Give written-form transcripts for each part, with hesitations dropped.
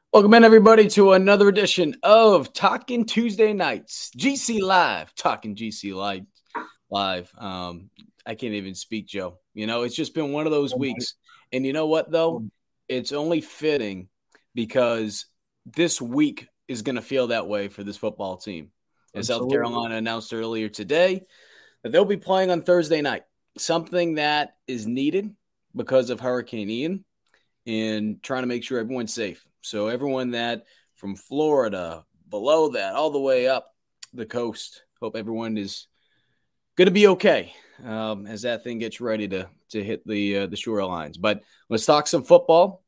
Welcome in, everybody, to another edition of Talking Tuesday Nights, GC Live, Talking GC Live. I can't even speak, Joe. It's just been one of those weeks. And you know what, though? It's only fitting because this week is going to feel that way for this football team. As South Carolina announced earlier today that they'll be playing on Thursday night, something that is needed because of Hurricane Ian and trying to make sure everyone's safe. So everyone that from Florida, below that, all the way up the coast, hope everyone is going to be okay as that thing gets ready to hit the shorelines. But let's talk some football.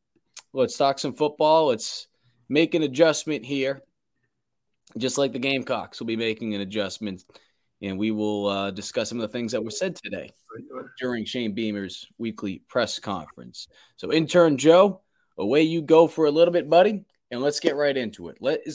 Let's make an adjustment here, just like the Gamecocks will be making an adjustment. And we will discuss some of the things that were said today during Shane Beamer's weekly press conference. So, intern Joe, away you go for a little bit, buddy, and let's get right into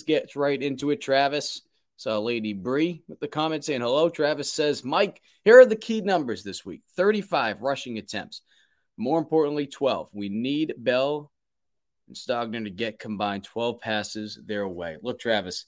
it. Travis, saw Lady Bree with the comment saying hello. Travis says, Mike, here are the key numbers this week. 35 rushing attempts. More importantly, 12. We need Bell and Stogner to get combined 12 passes their way. Look, Travis,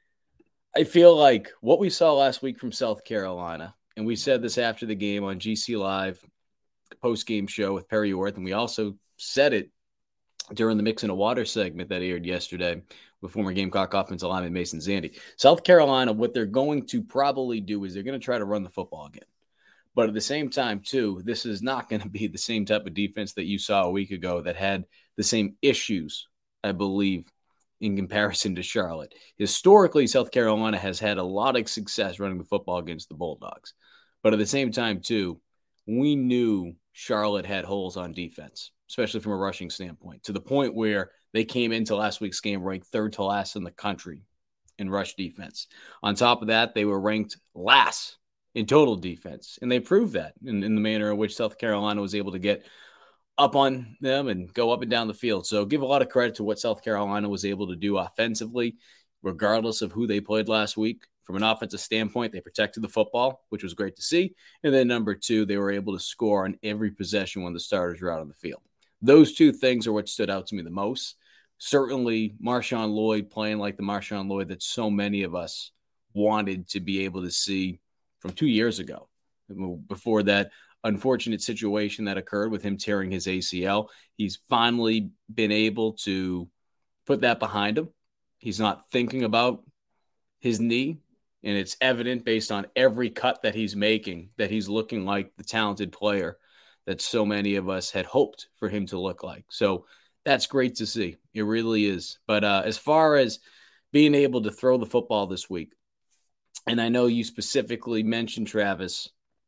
I feel like what we saw last week from South Carolina, and we said this after the game on GC Live, the post-game show with Perry Orth, and we also said it during the Mix in a Water segment that aired yesterday with former Gamecock offensive lineman Mason Zandy. South Carolina, what they're going to probably do is they're going to try to run the football again. But at the same time, too, this is not going to be the same type of defense that you saw a week ago that had the same issues, I believe, in comparison to Charlotte. Historically, South Carolina has had a lot of success running the football against the Bulldogs. But at the same time, too, we knew Charlotte had holes on defense, especially from a rushing standpoint, to the point where they came into last week's game ranked third to last in the country in rush defense. On top of that, they were ranked last in total defense, and they proved that in the manner in which South Carolina was able to get up on them and go up and down the field. So give a lot of credit to what South Carolina was able to do offensively, regardless of who they played last week. From an offensive standpoint, they protected the football, which was great to see. And then number two, they were able to score on every possession when the starters were out on the field. Those two things are what stood out to me the most. Certainly, Marshawn Lloyd playing like the Marshawn Lloyd that so many of us wanted to be able to see from 2 years ago. Before that unfortunate situation that occurred with him tearing his ACL, he's finally been able to put that behind him. He's not thinking about his knee, and it's evident based on every cut that he's making that he's looking like the talented player that so many of us had hoped for him to look like. So that's great to see. It really is. But as far as being able to throw the football this week, and I know you specifically mentioned, Travis,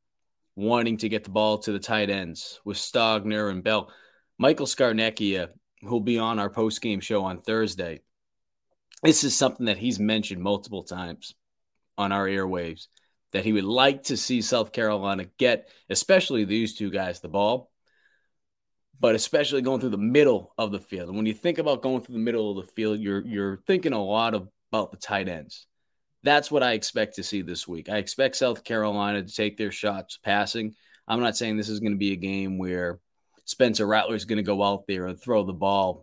wanting to get the ball to the tight ends with Stogner and Bell. Michael Scarnecchia, who'll be on our post-game show on Thursday, this is something that he's mentioned multiple times on our airwaves, that he would like to see South Carolina get, especially these two guys, the ball, but especially going through the middle of the field. And when you think about going through the middle of the field, you're thinking a lot about the tight ends. That's what I expect to see this week. I expect South Carolina to take their shots passing. I'm not saying this is going to be a game where Spencer Rattler is going to go out there and throw the ball,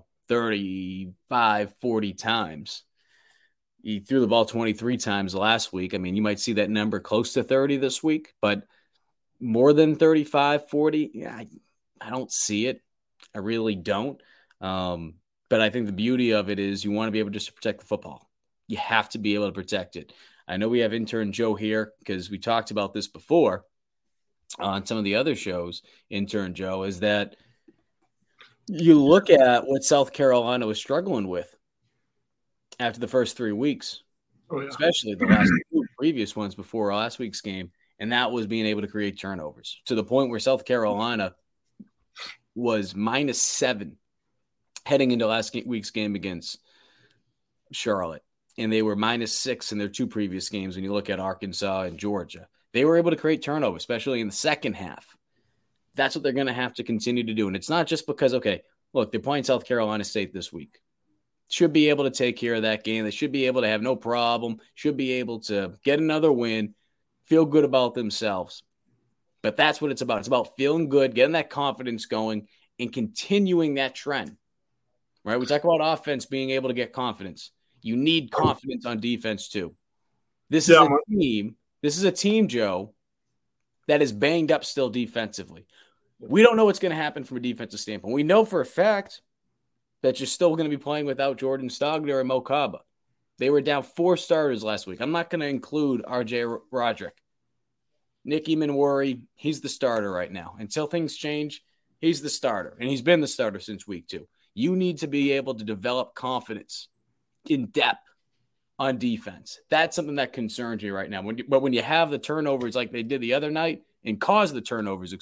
35, 40 times. He threw the ball 23 times last week. I mean, you might see that number close to 30 this week, but more than 35, 40, yeah, I don't see it. I really don't. But I think the beauty of it is you want to be able just to protect the football. You have to be able to protect it. I know we have intern Joe here because we talked about this before on some of the other shows. Intern Joe, is that you look at what South Carolina was struggling with after the first 3 weeks, especially the last two previous ones before last week's game, and that was being able to create turnovers to the point where South Carolina was -7 heading into last week's game against Charlotte. And they were -6 in their two previous games when you look at Arkansas and Georgia. They were able to create turnovers, especially in the second half. That's what they're going to have to continue to do. And it's not just because, okay, look, they're playing South Carolina State this week. Should be able to take care of that game. They should be able to have no problem. Should be able to get another win, feel good about themselves. But that's what it's about. It's about feeling good, getting that confidence going, and continuing that trend. right? We talk about offense being able to get confidence. You need confidence on defense too. This is a team. This is a team, Joe, that is banged up still defensively. We don't know what's going to happen from a defensive standpoint. We know for a fact that you're still going to be playing without Jordan Stogner and Mo Kaba. They were down 4 starters last week. I'm not going to include R.J. Roderick. Nicky Manwari, he's the starter right now. Until things change, he's the starter. And he's been the starter since week 2. You need to be able to develop confidence in depth on defense. That's something that concerns me right now. But when you have the turnovers like they did the other night and cause the turnovers,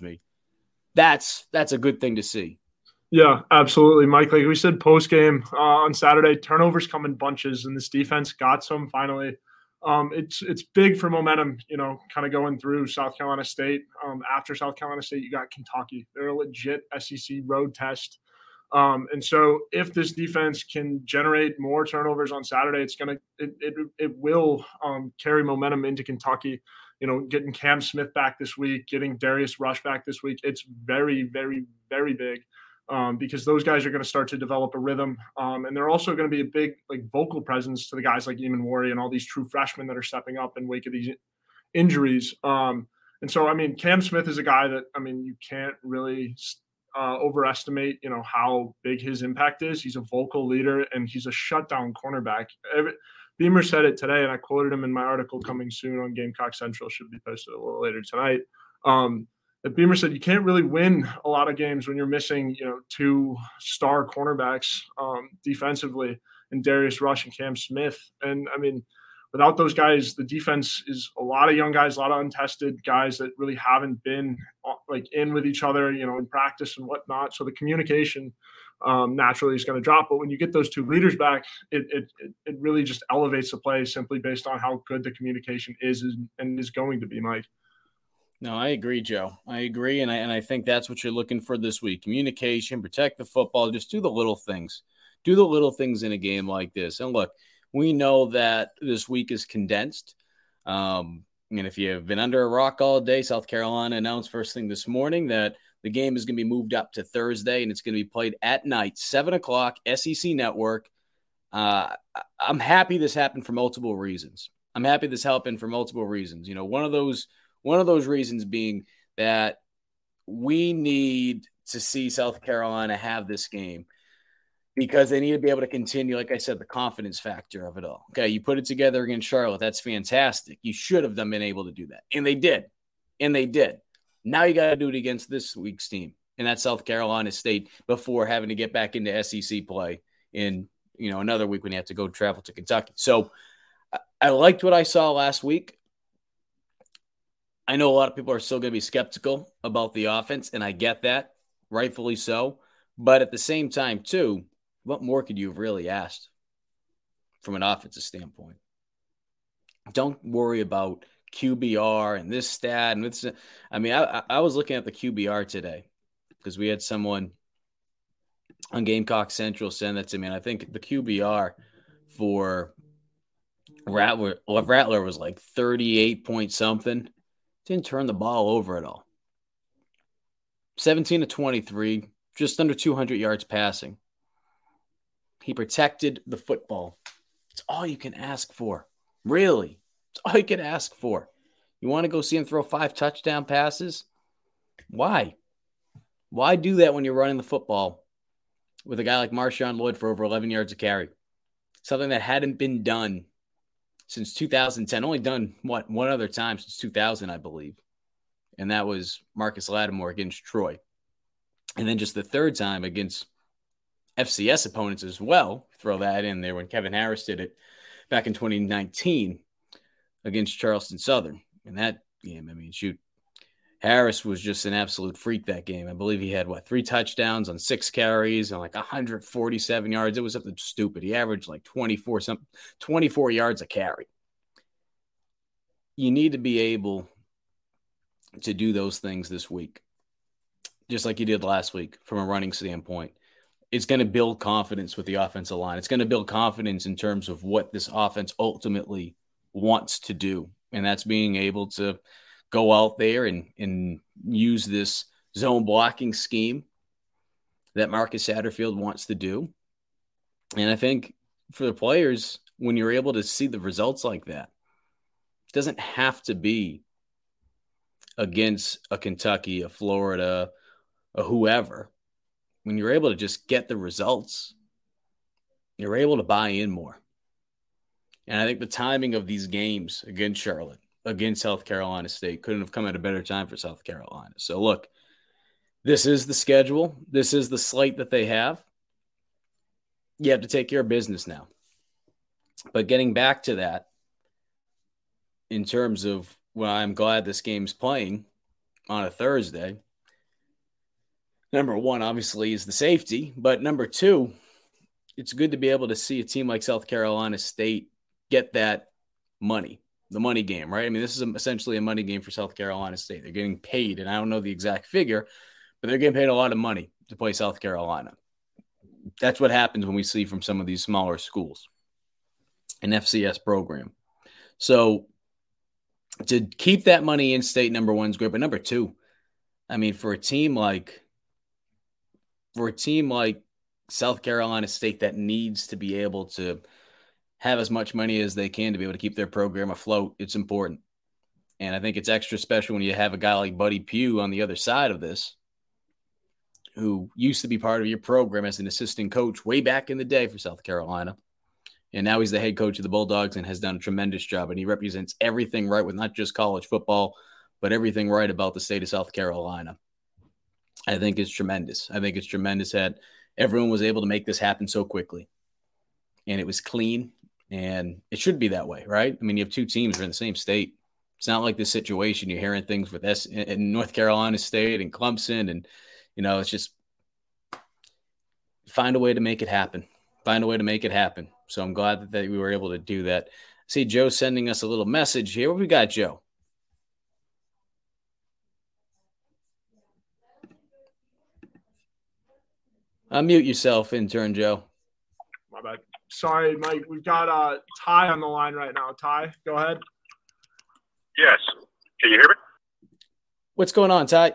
that's a good thing to see. Yeah, absolutely, Mike. Like we said post-game on Saturday, turnovers come in bunches, and this defense got some finally. It's big for momentum, kind of going through South Carolina State. After South Carolina State, you got Kentucky. They're a legit SEC road test. And so if this defense can generate more turnovers on Saturday, it will carry momentum into Kentucky. Getting Cam Smith back this week, getting Darius Rush back this week, it's very, very, very big. Because those guys are going to start to develop a rhythm. And they're also going to be a big vocal presence to the guys like Eamon Warrior and all these true freshmen that are stepping up in wake of these injuries. And so, Cam Smith is a guy that, you can't really overestimate, how big his impact is. He's a vocal leader and he's a shutdown cornerback. Beamer said it today, and I quoted him in my article coming soon on Gamecock Central, should be posted a little later tonight. That Beamer said you can't really win a lot of games when you're missing, 2 star cornerbacks defensively in Darius Rush and Cam Smith. And without those guys, the defense is a lot of young guys, a lot of untested guys that really haven't been in with each other, in practice and whatnot. So the communication naturally is going to drop. But when you get those 2 leaders back, it really just elevates the play simply based on how good the communication is and is going to be, Mike. No, I agree, Joe. I agree, and I think that's what you're looking for this week. Communication, protect the football, just do the little things. Do the little things in a game like this. And look, we know that this week is condensed. And if you've been under a rock all day, South Carolina announced first thing this morning that the game is going to be moved up to Thursday, and it's going to be played at night, 7 o'clock, SEC Network. I'm happy this happened for multiple reasons. One of those reasons being that we need to see South Carolina have this game because they need to be able to continue, like I said, the confidence factor of it all. Okay, you put it together against Charlotte. That's fantastic. You should have been able to do that. And they did. Now you got to do it against this week's team, and that's South Carolina State before having to get back into SEC play in another week when you have to go travel to Kentucky. So I liked what I saw last week. I know a lot of people are still going to be skeptical about the offense, and I get that, rightfully so. But at the same time, too, what more could you have really asked from an offensive standpoint? Don't worry about QBR and this stat. And this. I was looking at the QBR today because we had someone on Gamecock Central send that to me, and I think the QBR for Rattler was like 38 point something. Didn't turn the ball over at all. 17 to 23, just under 200 yards passing. He protected the football. It's all you can ask for. Really. It's all you can ask for. You want to go see him throw 5 touchdown passes? Why? Why do that when you're running the football with a guy like Marshawn Lloyd for over 11 yards a carry? Something that hadn't been done since 2010, only done one other time since 2000, I believe. And that was Marcus Lattimore against Troy. And then just the third time against FCS opponents as well. Throw that in there when Kevin Harris did it back in 2019 against Charleston Southern. In that game, Harris was just an absolute freak that game. I believe he had 3 touchdowns on 6 carries and 147 yards. It was something stupid. He averaged 24 yards a carry. You need to be able to do those things this week, just like you did last week from a running standpoint. It's going to build confidence with the offensive line. It's going to build confidence in terms of what this offense ultimately wants to do. And that's being able to go out there and use this zone blocking scheme that Marcus Satterfield wants to do. And I think for the players, when you're able to see the results like that, it doesn't have to be against a Kentucky, a Florida, a whoever. When you're able to just get the results, you're able to buy in more. And I think the timing of these games against Charlotte, against South Carolina State, couldn't have come at a better time for South Carolina. So, look, this is the schedule. This is the slate that they have. You have to take care of business now. But getting back to that, in terms of, well, I'm glad this game's playing on a Thursday. Number one, obviously, is the safety. But number two, it's good to be able to see a team like South Carolina State get that money, the money game, right? I mean, this is essentially a money game for South Carolina State. They're getting paid, and I don't know the exact figure, but they're getting paid a lot of money to play South Carolina. That's what happens when we see from some of these smaller schools, an FCS program. So to keep that money in state, number one is great. But number two, I mean, for a team like South Carolina State that needs to be able to have as much money as they can to be able to keep their program afloat, it's important. And I think it's extra special when you have a guy like Buddy Pugh on the other side of this, who used to be part of your program as an assistant coach way back in the day for South Carolina. And now he's the head coach of the Bulldogs and has done a tremendous job. And he represents everything right with not just college football, but everything right about the state of South Carolina. I think it's tremendous. I think it's tremendous that everyone was able to make this happen so quickly. And it was clean. And it should be that way, right? I mean, you have two teams that are in the same state. It's not like this situation. You're hearing things with in North Carolina State and Clemson. And, you know, it's just find a way to make it happen. Find a way to make it happen. So I'm glad that we were able to do that. See Joe sending us a little message here. What we got, Joe? Unmute yourself, intern Joe. My bad. Sorry, Mike. We've got Ty on the line right now. Ty, go ahead. Yes. Can you hear me? What's going on, Ty?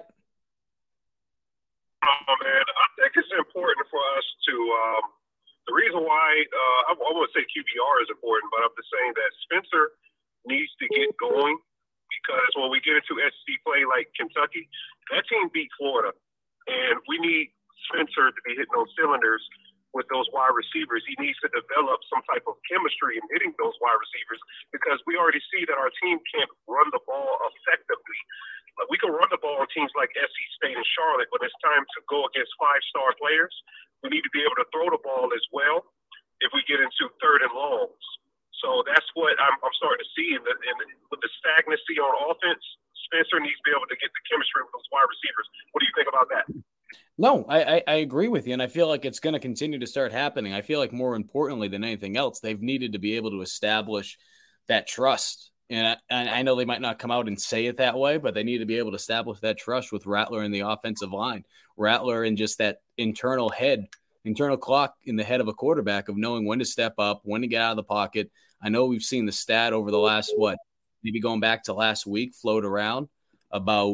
Oh, man. I think it's important for us to the reason why I won't say QBR is important, but I'm just saying that Spencer needs to get going, because when we get into SEC play like Kentucky, that team beat Florida, and we need Spencer to be hitting those cylinders with those wide receivers. He needs to develop some type of chemistry in hitting those wide receivers, because we already see that our team can't run the ball effectively. We can run the ball on teams like SC State and Charlotte, but it's time to go against five-star players. We need to be able to throw the ball as well if we get into third and longs. So that's what I'm starting to see. With the stagnancy on offense, Spencer needs to be able to get the chemistry with those wide receivers. What do you think about that? No, I agree with you, and I feel like it's going to continue to start happening. I feel like more importantly than anything else, they've needed to be able to establish that trust. And I know they might not come out and say it that way, but they need to be able to establish that trust with Rattler in the offensive line. Rattler and just that internal clock in the head of a quarterback of knowing when to step up, when to get out of the pocket. I know we've seen the stat over the last, maybe going back to last week, float around about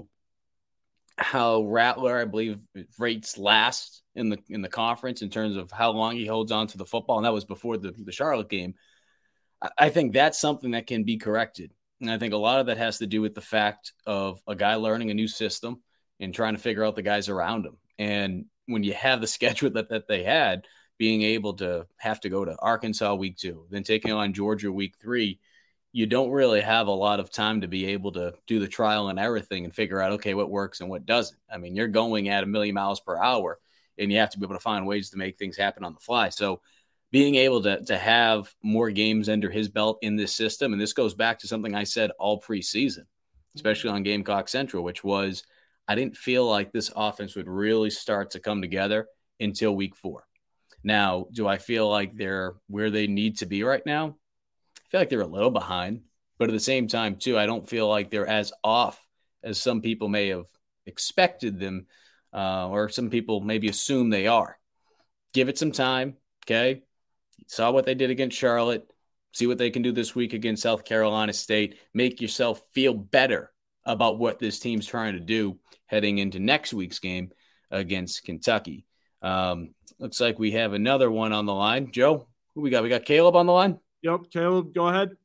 how Rattler, I believe, rates last in the conference in terms of how long he holds on to the football. And that was before the Charlotte game. I think that's something that can be corrected. And I think a lot of that has to do with the fact of a guy learning a new system and trying to figure out the guys around him. And when you have the schedule that they had, being able to have to go to Arkansas week 2, then taking on Georgia week 3, you don't really have a lot of time to be able to do the trial and error thing and figure out, okay, what works and what doesn't. I mean, you're going at 1,000,000 miles per hour, and you have to be able to find ways to make things happen on the fly. So being able to have more games under his belt in this system, and this goes back to something I said all preseason, especially on Gamecock Central, which was I didn't feel like this offense would really start to come together until week 4. Now, do I feel like they're where they need to be right now? I feel like they're a little behind, but at the same time, too, I don't feel like they're as off as some people may have expected them, or some people maybe assume they are. Give it some time, okay? Saw what they did against Charlotte. See what they can do this week against South Carolina State. Make yourself feel better about what this team's trying to do heading into next week's game against Kentucky. Looks like we have another one on the line. Joe, who we got? We got Caleb on the line? Yep, Caleb, go ahead.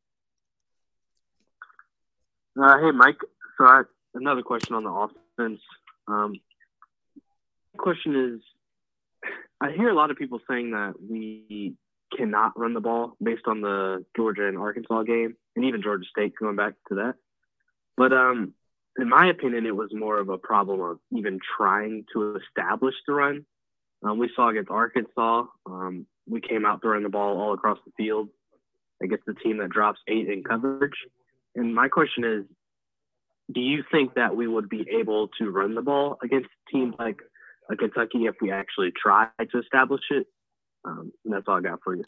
Hey, Mike. So another question on the offense. Question is, I hear a lot of people saying that we cannot run the ball based on the Georgia and Arkansas game, and even Georgia State, going back to that. But in my opinion, it was more of a problem of even trying to establish the run. We saw against Arkansas, we came out throwing the ball all across the field against the team that drops 8 in coverage. And my question is, do you think that we would be able to run the ball against teams like Kentucky if we actually try to establish it? And that's all I got for you.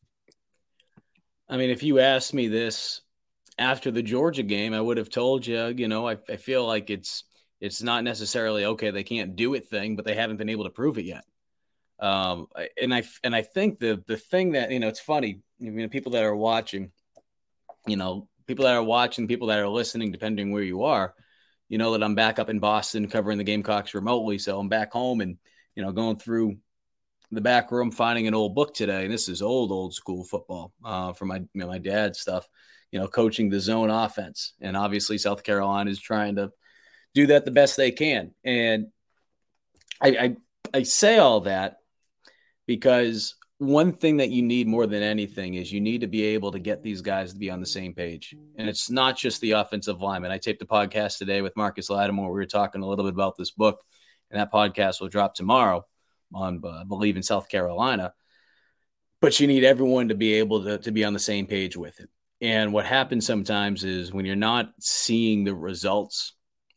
I mean, if you asked me this after the Georgia game, I would have told you, I feel like it's not necessarily, okay, they can't do it thing, but they haven't been able to prove it yet. And I think the thing that, it's funny, people that are watching, people that are listening, depending where you are, that I'm back up in Boston covering the Gamecocks remotely. So I'm back home and, going through the back room, finding an old book today. And this is old school football from my dad's stuff, coaching the zone offense. And obviously South Carolina is trying to do that the best they can. And I say all that because one thing that you need more than anything is you need to be able to get these guys to be on the same page. And it's not just the offensive lineman. I taped a podcast today with Marcus Lattimore. We were talking a little bit about this book, and that podcast will drop tomorrow on, I believe, in South Carolina. But you need everyone to be able to be on the same page with it. And what happens sometimes is when you're not seeing the results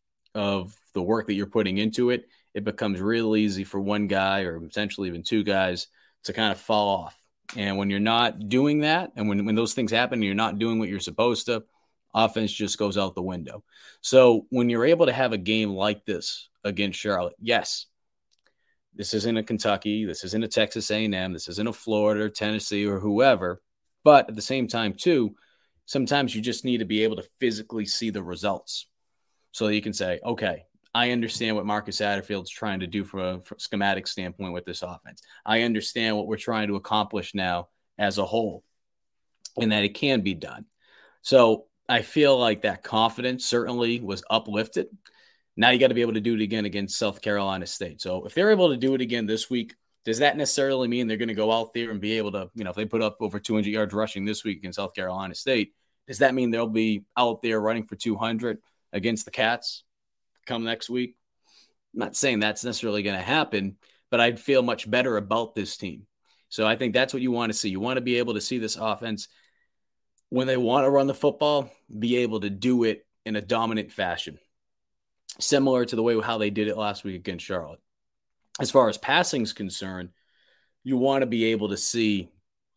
of the work that you're putting into it, it becomes real easy for one guy or potentially even two guys to kind of fall off. And when you're not doing that, and when those things happen, and you're not doing what you're supposed to, offense just goes out the window. So when you're able to have a game like this against Charlotte, yes, this isn't a Kentucky, this isn't a Texas A&M, this isn't a Florida or Tennessee or whoever. But at the same time, too, sometimes you just need to be able to physically see the results. So you can say, okay, I understand what Marcus Satterfield's trying to do from a schematic standpoint with this offense. I understand what we're trying to accomplish now as a whole and that it can be done. So I feel like that confidence certainly was uplifted. Now you got to be able to do it again against South Carolina State. So if they're able to do it again this week, does that necessarily mean they're going to go out there and be able to, if they put up over 200 yards rushing this week against South Carolina State, does that mean they'll be out there running for 200 against the Cats come next week? I'm not saying that's necessarily going to happen, but I'd feel much better about this team. So I think that's what you want to see. You want to be able to see this offense when they want to run the football, be able to do it in a dominant fashion, similar to the way how they did it last week against Charlotte. As far as passing is concerned, you want to be able to see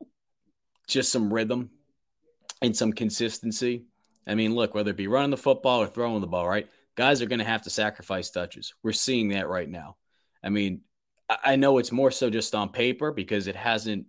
just some rhythm and some consistency. I mean, look, whether it be running the football or throwing the ball, right? Guys are going to have to sacrifice touches. We're seeing that right now. I mean, I know it's more so just on paper because it hasn't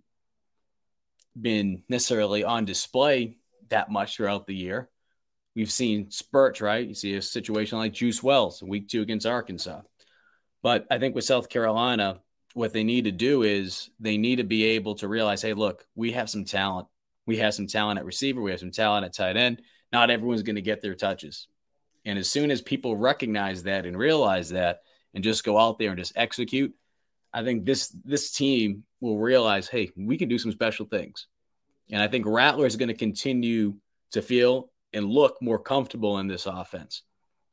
been necessarily on display that much throughout the year. We've seen spurts, right? You see a situation like Juice Wells in week 2 against Arkansas. But I think with South Carolina, what they need to do is they need to be able to realize, hey, look, we have some talent. We have some talent at receiver. We have some talent at tight end. Not everyone's going to get their touches. And as soon as people recognize that and realize that and just go out there and just execute, I think this team will realize, hey, we can do some special things. And I think Rattler is going to continue to feel and look more comfortable in this offense.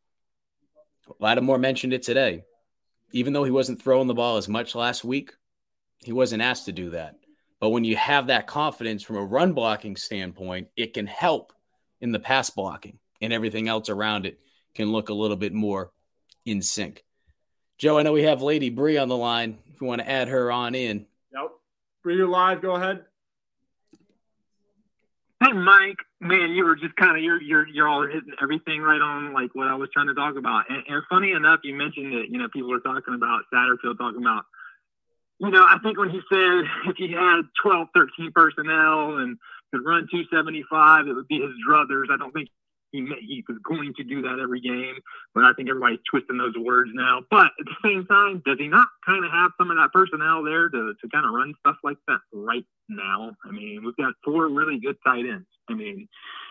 Lattimore mentioned it today. Even though he wasn't throwing the ball as much last week, he wasn't asked to do that. But when you have that confidence from a run blocking standpoint, it can help in the pass blocking, and everything else around it can look a little bit more in sync. Joe, I know we have Lady Bree on the line. If you want to add her on in. Yep. Bree, you're live. Go ahead. Hey, Mike, man, you were just kind of you're all hitting everything right on, like what I was trying to talk about. And funny enough, you mentioned that people were talking about Satterfield talking about. I think when he said if he had 12, 13 personnel and could run 275, it would be his druthers. I don't think he was going to do that every game, but I think everybody's twisting those words now. But at the same time, does he not kind of have some of that personnel there to kind of run stuff like that right now? I mean, we've got 4 really good tight ends. I mean,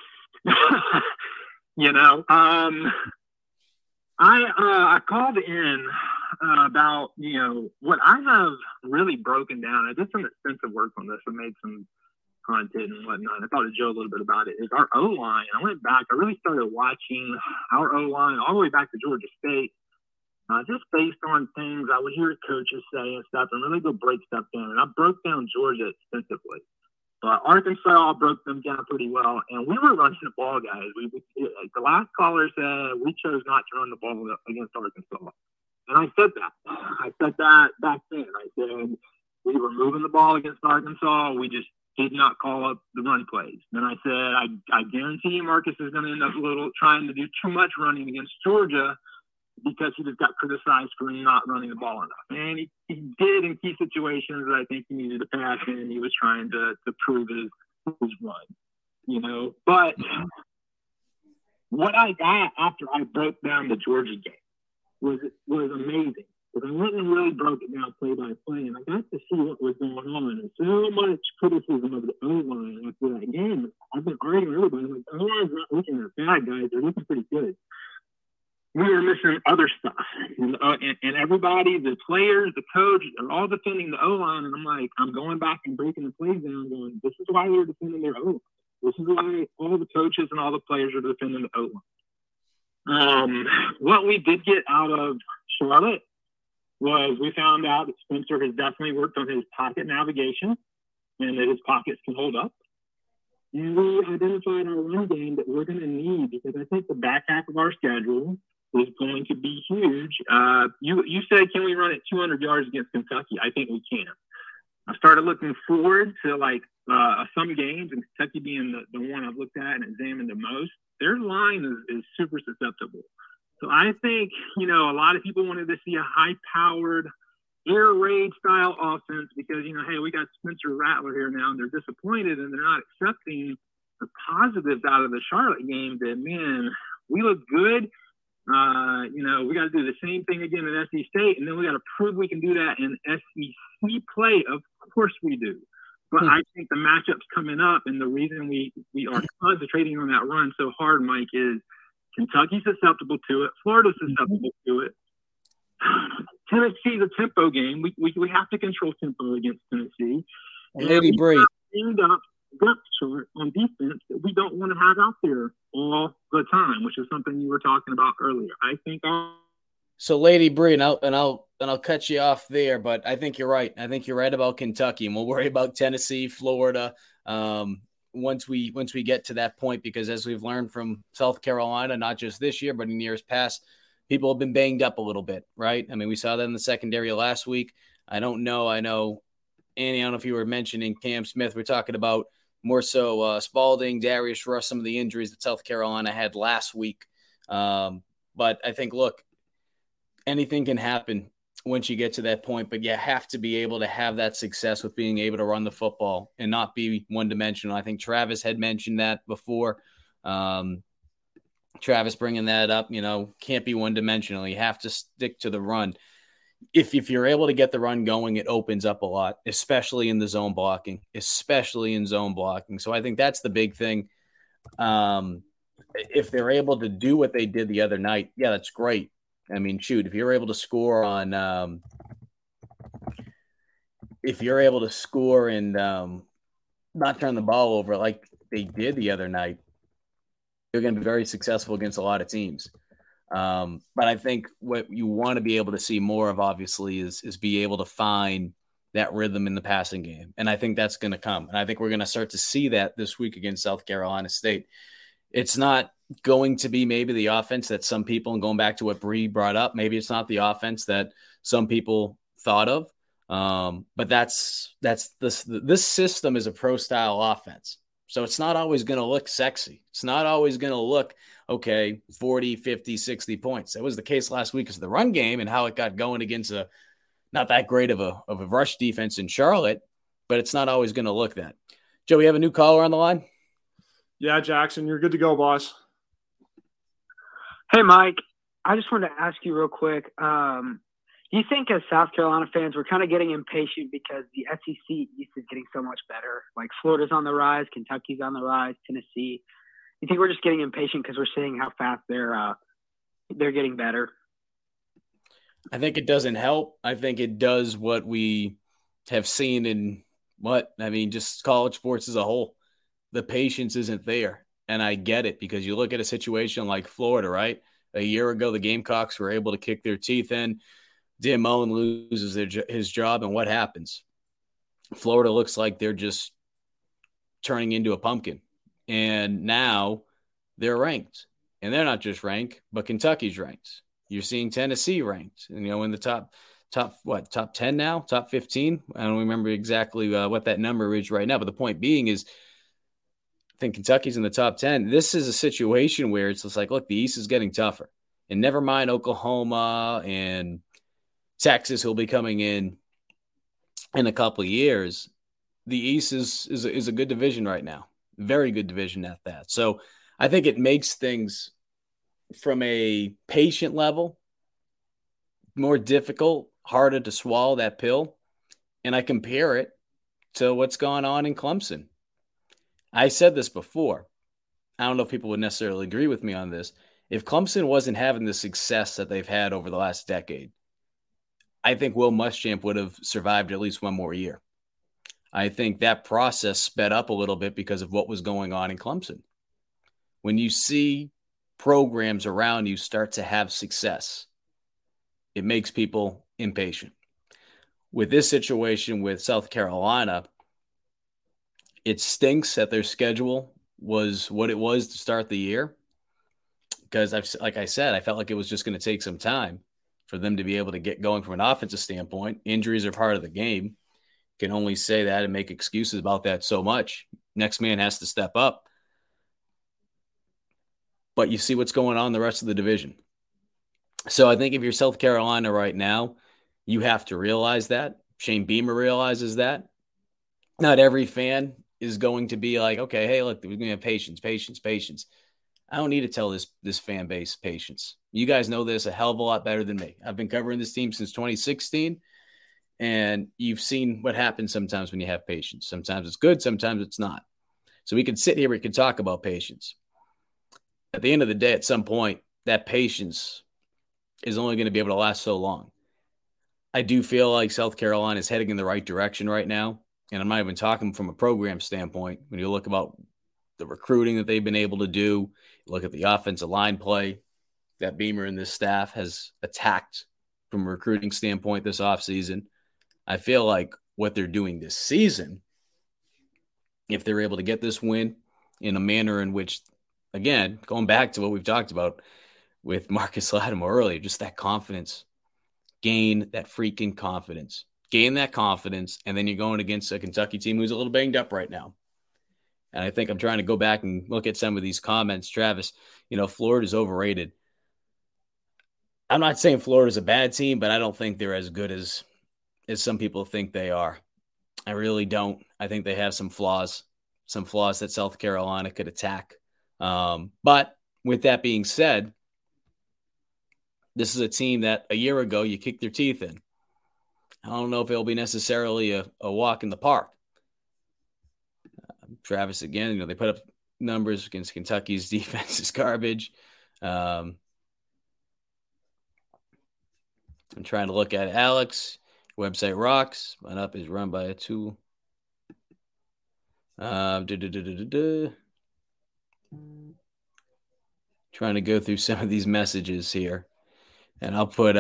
I called in about, what I have really broken down. I did some extensive work on this and made some content and whatnot. I talked to Joe a little bit about it. Is our O-line. I went back. I really started watching our O-line all the way back to Georgia State, just based on things I would hear coaches say and stuff, and really go break stuff down. And I broke down Georgia extensively. But Arkansas broke them down pretty well, and we were running the ball, guys. Like the last caller said, we chose not to run the ball against Arkansas. And I said that. I said that back then. I said we were moving the ball against Arkansas. We just did not call up the run plays. Then I said, I guarantee you Marcus is going to end up trying to do too much running against Georgia because he just got criticized for not running the ball enough. And he did in key situations that I think he needed to pass in. He was trying to prove his run, But what I got after I broke down the Georgia game was amazing. Because I went and really broke it down play by play, and I got to see what was going on. And so much criticism of the O-line after that game. I've been arguing with everybody. Like, the O-line's not looking at bad, guys. They're looking pretty good. We were missing other stuff. And everybody, the players, the coach, are all defending the O-line. And I'm like, I'm going back and breaking the plays down going, this is why they're defending their O-line. This is why all the coaches and all the players are defending the O-line. What we did get out of Charlotte was we found out that Spencer has definitely worked on his pocket navigation and that his pockets can hold up. And we identified our run game that we're going to need because I think the back half of our schedule is going to be huge. You said, can we run it 200 yards against Kentucky? I think we can. I started looking forward to some games, and Kentucky being the one I've looked at and examined the most. Their line is super susceptible. So I think, a lot of people wanted to see a high-powered air raid style offense because, hey, we got Spencer Rattler here now, and they're disappointed and they're not accepting the positives out of the Charlotte game that, man, we look good. We got to do the same thing again at SC State, and then we got to prove we can do that in SEC play. Of course we do. But I think the matchups coming up, and the reason we are concentrating on that run so hard, Mike, is Kentucky's susceptible to it. Florida's susceptible to it. Tennessee's a tempo game. We have to control tempo against Tennessee. Lady Bree. End up depth chart on defense that we don't want to have out there all the time, which is something you were talking about earlier. I think. So, Lady Bree, and I'll cut you off there, but I think you're right. I think you're right about Kentucky, and we'll worry about Tennessee, Florida. Once we get to that point, because as we've learned from South Carolina, not just this year, but in years past, people have been banged up a little bit, right? I mean, we saw that in the secondary last week. I know, Annie, I don't know if you were mentioning Cam Smith. We're talking about more so Spalding, Darius Rush, some of the injuries that South Carolina had last week. But I think, look, anything can happen once you get to that point, but you have to be able to have that success with being able to run the football and not be one-dimensional. I think Travis had mentioned that before. Travis bringing that up, can't be one-dimensional. You have to stick to the run. If you're able to get the run going, it opens up a lot, especially in the zone blocking, So I think that's the big thing. If they're able to do what they did the other night, yeah, that's great. I mean, shoot, if you're able to score and not turn the ball over like they did the other night, you're going to be very successful against a lot of teams. But I think what you want to be able to see more of, obviously, is be able to find that rhythm in the passing game. And I think that's going to come. And I think we're going to start to see that this week against South Carolina State. It's not going to be maybe the offense that some people, and going back to what Bree brought up, maybe it's not the offense that some people thought of. But this system is a pro-style offense. So it's not always going to look sexy. It's not always going to look, 40, 50, 60 points. That was the case last week because of the run game and how it got going against not that great of a rush defense in Charlotte, but it's not always going to look that. Joe, we have a new caller on the line? Yeah, Jackson, you're good to go, boss. Hey, Mike. I just wanted to ask you real quick. Do you think as South Carolina fans, we're kind of getting impatient because the SEC East is getting so much better? Like Florida's on the rise, Kentucky's on the rise, Tennessee. You think we're just getting impatient because we're seeing how fast they're getting better? I think it doesn't help. I think it does what we have seen in just college sports as a whole. The patience isn't there. And I get it because you look at a situation like Florida, right? A year ago, the Gamecocks were able to kick their teeth in. Dan Mullen loses his job, and what happens? Florida looks like they're just turning into a pumpkin. And now they're ranked. And they're not just ranked, but Kentucky's ranked. You're seeing Tennessee ranked, in the top 10 now, top 15. I don't remember exactly what that number is right now, but the point being is I think Kentucky's in the top 10. This is a situation where it's just like, look, the East is getting tougher. And never mind Oklahoma and Texas will be coming in a couple of years. The East is a good division right now. Very good division at that. So I think it makes things from a patient level more difficult, harder to swallow that pill. And I compare it to what's going on in Clemson. I said this before. I don't know if people would necessarily agree with me on this. If Clemson wasn't having the success that they've had over the last decade, I think Will Muschamp would have survived at least one more year. I think that process sped up a little bit because of what was going on in Clemson. When you see programs around you start to have success, it makes people impatient. With this situation with South Carolina, it stinks that their schedule was what it was to start the year because, like I said, I felt like it was just going to take some time for them to be able to get going from an offensive standpoint. Injuries are part of the game. Can only say that and make excuses about that so much. Next man has to step up. But you see what's going on in the rest of the division. So I think if you're South Carolina right now, you have to realize that. Shane Beamer realizes that. Not every fan is going to be like, okay, hey, look, we're going to have patience. I don't need to tell this fan base patience. You guys know this a hell of a lot better than me. I've been covering this team since 2016, and you've seen what happens sometimes when you have patience. Sometimes it's good, sometimes it's not. So we can sit here, we can talk about patience. At the end of the day, at some point, that patience is only going to be able to last so long. I do feel like South Carolina is heading in the right direction right now. And I'm not even talking from a program standpoint. When you look about the recruiting that they've been able to do, look at the offensive line play that Beamer and this staff has attacked from a recruiting standpoint this offseason. I feel like what they're doing this season, if they're able to get this win in a manner in which, again, going back to what we've talked about with Marcus Lattimore earlier, just that confidence, gain that freaking confidence. Gain that confidence, and then you're going against a Kentucky team who's a little banged up right now. And I think I'm trying to go back and look at some of these comments. Travis, Florida's overrated. I'm not saying Florida's a bad team, but I don't think they're as good as some people think they are. I really don't. I think they have some flaws that South Carolina could attack. But with that being said, this is a team that a year ago you kicked their teeth in. I don't know if it'll be necessarily a walk in the park. Travis, again, they put up numbers against Kentucky's defense is garbage. I'm trying to look at Alex. Website rocks. Run up is run by a tool. Trying to go through some of these messages here. And I'll put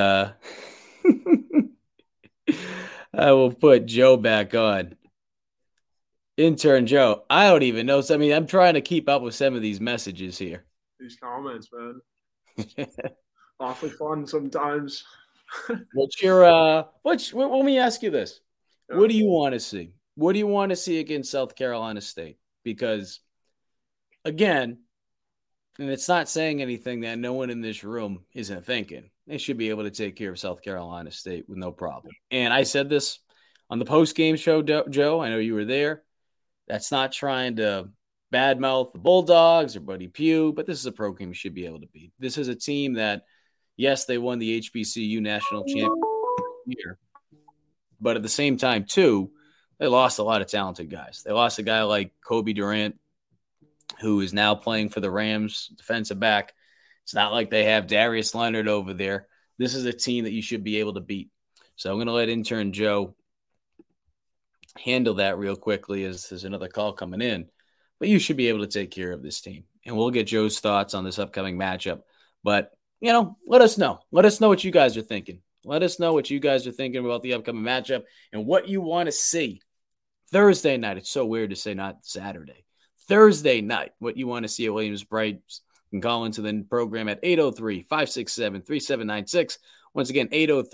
I will put Joe back on. Intern Joe, I don't even know. I mean, I'm trying to keep up with some of these messages here. These comments, man. Awfully fun sometimes. What's your let me ask you this. Yeah. What do you want to see? What do you want to see against South Carolina State? Because, again, and it's not saying anything that no one in this room isn't thinking. They should be able to take care of South Carolina State with no problem. And I said this on the post-game show, Joe. I know you were there. That's not trying to badmouth the Bulldogs or Buddy Pugh, but this is a program you should be able to beat. This is a team that, yes, they won the HBCU national championship year, but at the same time, too, they lost a lot of talented guys. They lost a guy like Kobe Durant, who is now playing for the Rams, defensive back. It's not like they have Darius Leonard over there. This is a team that you should be able to beat. So I'm going to let intern Joe handle that real quickly as there's another call coming in. But you should be able to take care of this team. And we'll get Joe's thoughts on this upcoming matchup. But, let us know. Let us know what you guys are thinking. Let us know what you guys are thinking about the upcoming matchup and what you want to see. Thursday night. It's so weird to say not Saturday. Thursday night, what you want to see at Williams-Brice. You can call into the program at 803-567-3796. Once again,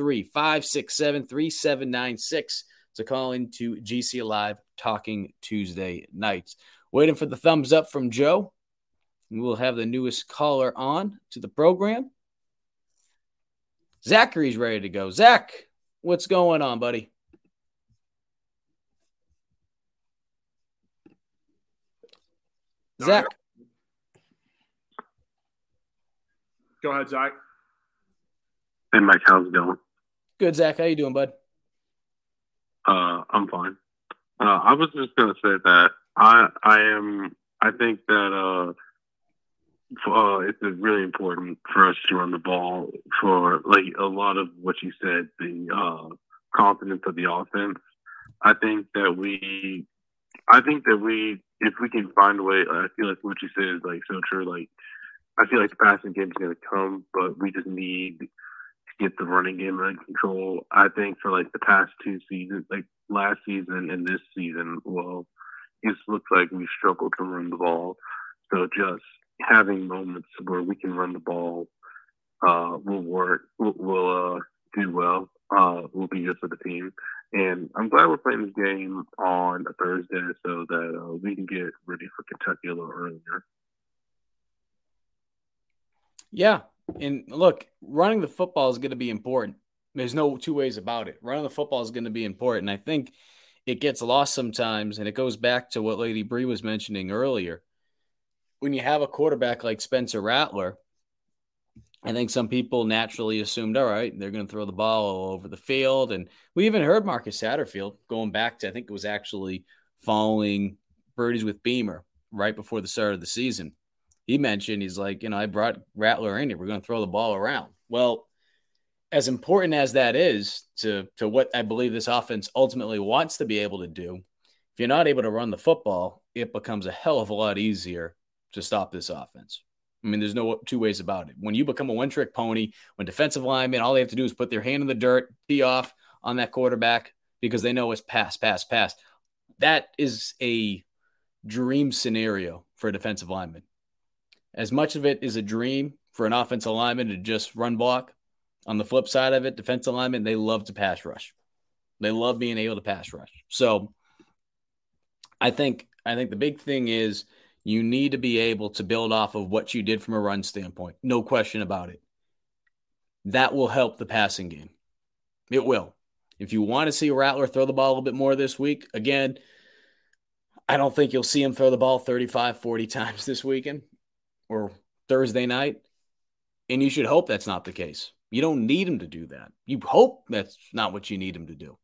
803-567-3796 to call into GC Live Talking Tuesday nights. Waiting for the thumbs up from Joe. We'll have the newest caller on to the program. Zachary's ready to go. Zach, what's going on, buddy? Zach. Go ahead, Zach. Hey, Mike, how's it going? Good, Zach. How you doing, bud? I'm fine. I was just gonna say that I think that it's really important for us to run the ball for like a lot of what you said, the confidence of the offense. I think that if we can find a way, I feel like what you said is like so true. Like I feel like the passing game is going to come, but we just need to get the running game under control. I think for like the past two seasons, like last season and this season, well, it looks like we struggled to run the ball. So just having moments where we can run the ball will work, will do well, will be good for the team. And I'm glad we're playing this game on a Thursday so that we can get ready for Kentucky a little earlier. Yeah. And look, running the football is going to be important. There's no two ways about it. Running the football is going to be important. I think it gets lost sometimes, and it goes back to what Lady Bree was mentioning earlier. When you have a quarterback like Spencer Rattler, I think some people naturally assumed, all right, they're going to throw the ball all over the field. And we even heard Marcus Satterfield going back to, I think it was actually following Birdies with Beamer right before the start of the season. He mentioned, he's like, I brought Rattler in here. We're going to throw the ball around. Well, as important as that is to what I believe this offense ultimately wants to be able to do, if you're not able to run the football, it becomes a hell of a lot easier to stop this offense. I mean, there's no two ways about it. When you become a one-trick pony, when defensive linemen, all they have to do is put their hand in the dirt, tee off on that quarterback because they know it's pass, pass, pass. That is a dream scenario for a defensive lineman. As much of it is a dream for an offensive lineman to just run block, on the flip side of it, defensive linemen, they love to pass rush. They love being able to pass rush. So I think the big thing is you need to be able to build off of what you did from a run standpoint. No question about it. That will help the passing game. It will. If you want to see Rattler throw the ball a little bit more this week, again, I don't think you'll see him throw the ball 35, 40 times this weekend or Thursday night. And you should hope that's not the case. You don't need him to do that. You hope that's not what you need him to do.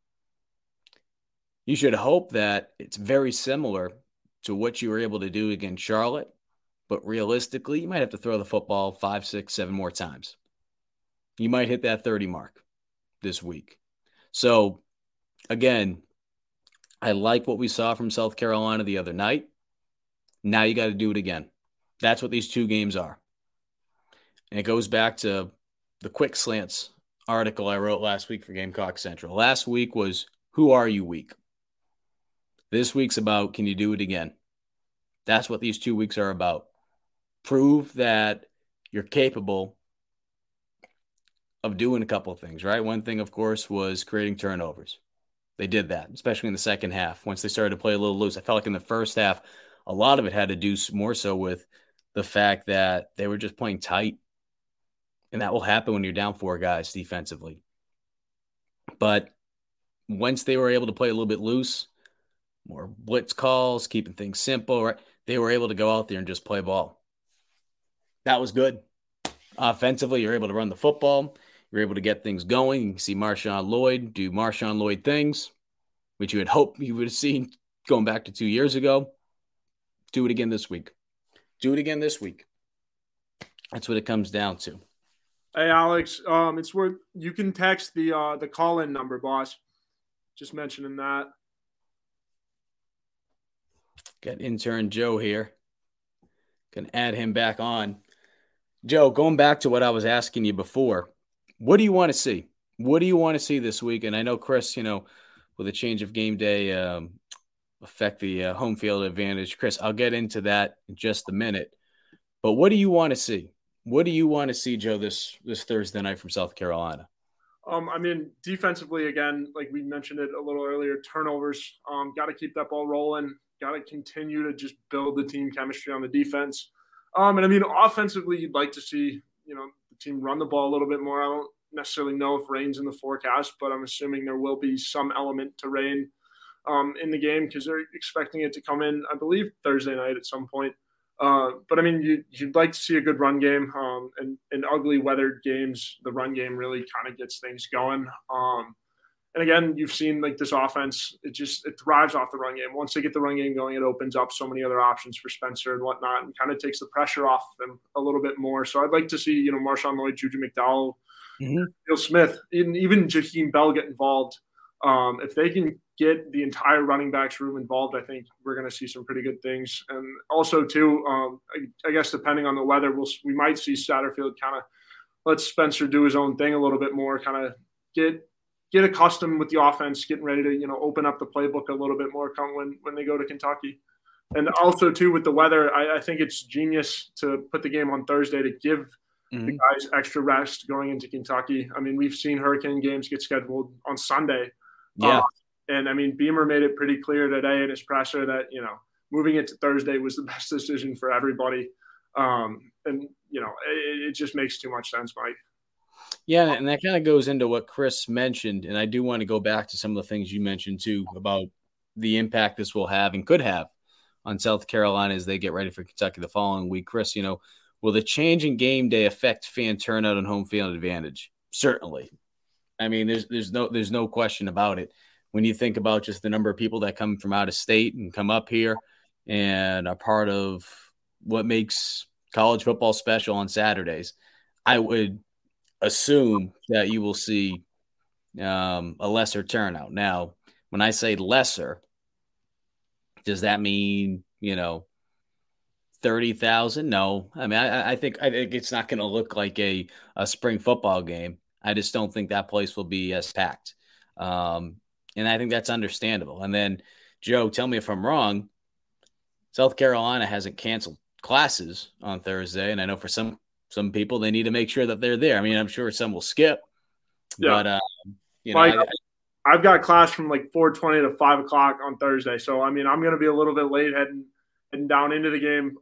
You should hope that it's very similar to what you were able to do against Charlotte, but realistically, you might have to throw the football 5, 6, 7 more times. You might hit that 30 mark this week. So, again, I like what we saw from South Carolina the other night. Now you got to do it again. That's what these two games are. And it goes back to the Quick Slants article I wrote last week for Gamecock Central. Last week was Who Are You Week? This week's about can you do it again? That's what these 2 weeks are about. Prove that you're capable of doing a couple of things, right? One thing, of course, was creating turnovers. They did that, especially in the second half. Once they started to play a little loose, I felt like in the first half, a lot of it had to do more so with the fact that they were just playing tight. And that will happen when you're down 4 guys defensively. But once they were able to play a little bit loose, more blitz calls, keeping things simple, right? they were able to go out there and just play ball. That was good. Offensively, you're able to run the football. You're able to get things going. You can see Marshawn Lloyd do Marshawn Lloyd things, which you had hoped you would have seen going back to 2 years ago. Do it again this week. Do it again this week. That's what it comes down to. Hey, Alex, it's where you can text the call-in number, boss. Just mentioning that. Got intern Joe here. Can add him back on. Joe, going back to what I was asking you before, what do you want to see? What do you want to see this week? And I know, Chris, with a change of game day affect the home field advantage. Chris, I'll get into that in just a minute. But what do you want to see? What do you want to see, Joe, this Thursday night from South Carolina? Defensively, again, like we mentioned it a little earlier, turnovers. Got to keep that ball rolling. Got to continue to just build the team chemistry on the defense. Offensively, you'd like to see, the team run the ball a little bit more. I don't necessarily know if rain's in the forecast, but I'm assuming there will be some element to rain in the game because they're expecting it to come in, I believe, Thursday night at some point. You'd like to see a good run game. And in ugly weathered games, the run game really kind of gets things going. And again, you've seen like this offense, it thrives off the run game. Once they get the run game going, it opens up so many other options for Spencer and whatnot and kind of takes the pressure off them a little bit more. So I'd like to see, Marshawn Lloyd, Juju McDowell, Neil Smith, and even Jaheim Bell get involved. If they can get the entire running backs room involved, I think we're going to see some pretty good things. And also, too, I guess depending on the weather, we might see Satterfield kind of let Spencer do his own thing a little bit more, kind of get accustomed with the offense, getting ready to, open up the playbook a little bit more when they go to Kentucky. And also, too, with the weather, I think it's genius to put the game on Thursday to give the guys extra rest going into Kentucky. We've seen Hurricane games get scheduled on Sunday. Yeah. Beamer made it pretty clear today in his presser that, moving it to Thursday was the best decision for everybody. It just makes too much sense, Mike. Yeah, and that kind of goes into what Chris mentioned, and I do want to go back to some of the things you mentioned, too, about the impact this will have and could have on South Carolina as they get ready for Kentucky the following week. Chris, will the change in game day affect fan turnout and home field advantage? Certainly. There's no question about it. When you think about just the number of people that come from out of state and come up here and are part of what makes college football special on Saturdays, I would assume that you will see a lesser turnout. Now, when I say lesser, does that mean, 30,000? No. I think it's not going to look like a spring football game. I just don't think that place will be as packed. And I think that's understandable. And then, Joe, tell me if I'm wrong, South Carolina hasn't canceled classes on Thursday. And I know for some people, they need to make sure that they're there. I'm sure some will skip. Yeah. But, I've got class from like 4:20 to 5 o'clock on Thursday. So, I'm going to be a little bit late heading down into the game.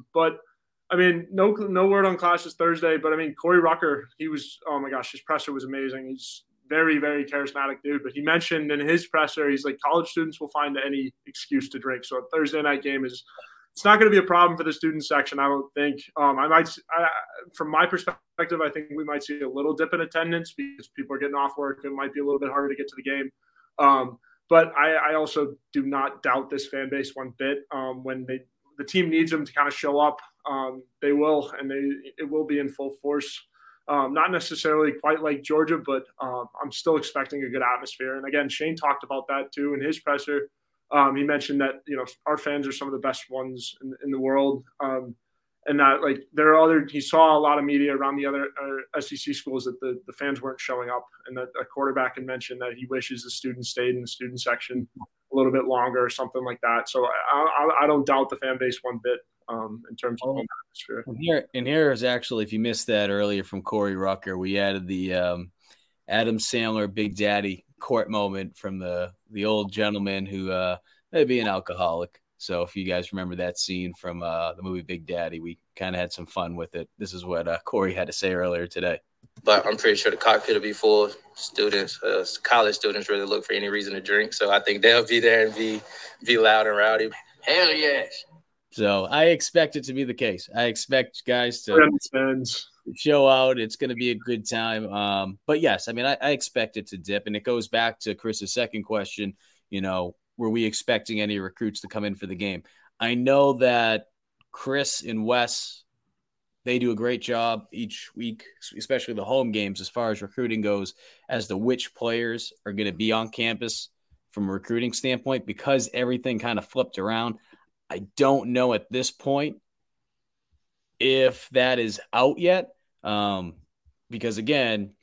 No word on classes Thursday. But, Corey Rucker, he was – oh, my gosh, his presser was amazing. He's very, very charismatic dude. But he mentioned in his presser, he's like, college students will find any excuse to drink. So a Thursday night game it's not going to be a problem for the student section, I don't think. From my perspective, I think we might see a little dip in attendance because people are getting off work. It might be a little bit harder to get to the game. But I also do not doubt this fan base one bit. When the team needs them to kind of show up, they will, and it will be in full force. Not necessarily quite like Georgia, but I'm still expecting a good atmosphere. And again, Shane talked about that too in his presser. He mentioned that, our fans are some of the best ones in the world. And that he saw a lot of media around the other SEC schools that the fans weren't showing up, and that a quarterback had mentioned that he wishes the students stayed in the student section a little bit longer or something like that. So I don't doubt the fan base one bit in terms of home atmosphere. And here is actually, if you missed that earlier from Corey Rucker, we added the Adam Sandler Big Daddy court moment from the old gentleman who may be an alcoholic. So if you guys remember that scene from the movie Big Daddy, we kind of had some fun with it. This is what Corey had to say earlier today. But I'm pretty sure the cockpit will be full of students. College students really look for any reason to drink. So I think they'll be there and be loud and rowdy. Hell yes. So I expect it to be the case. I expect guys to understands. show out. It's going to be a good time. But yes, I mean, I expect it to dip. And it goes back to Chris's second question, were we expecting any recruits to come in for the game? I know that Chris and Wes, they do a great job each week, especially the home games as far as recruiting goes, as to which players are going to be on campus from a recruiting standpoint, because everything kind of flipped around. I don't know at this point if that is out yet, because again,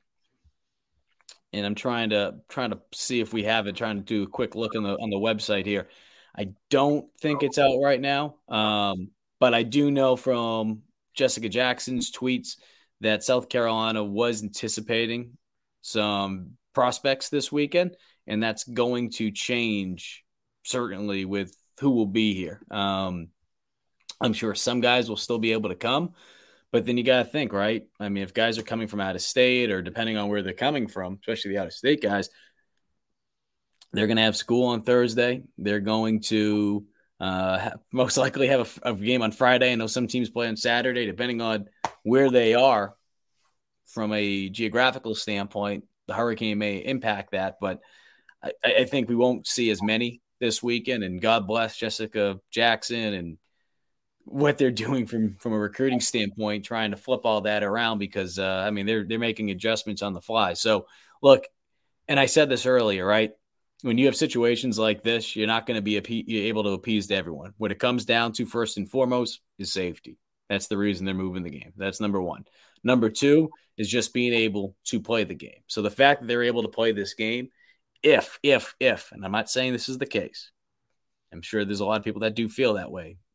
and I'm trying to see if we have it, trying to do a quick look on the website here. I don't think it's out right now, but I do know from Jessica Jackson's tweets that South Carolina was anticipating some prospects this weekend, and that's going to change certainly with who will be here. I'm sure some guys will still be able to come, but then you got to think, right? I mean, if guys are coming from out of state, or depending on where they're coming from, especially the out of state guys, they're going to have school on Thursday. They're going to most likely have a game on Friday. I know some teams play on Saturday, depending on where they are from a geographical standpoint. The hurricane may impact that, but I think we won't see as many this weekend. And God bless Jessica Jackson and what they're doing from a recruiting standpoint, trying to flip all that around, because I mean, they're making adjustments on the fly. So look, and I said this earlier, right? When you have situations like this, you're not going to be able to appease to everyone. What it comes down to first and foremost is safety. That's the reason they're moving the game. That's number one. Number two is just being able to play the game. So the fact that they're able to play this game, if, and I'm not saying this is the case, I'm sure there's a lot of people that do feel this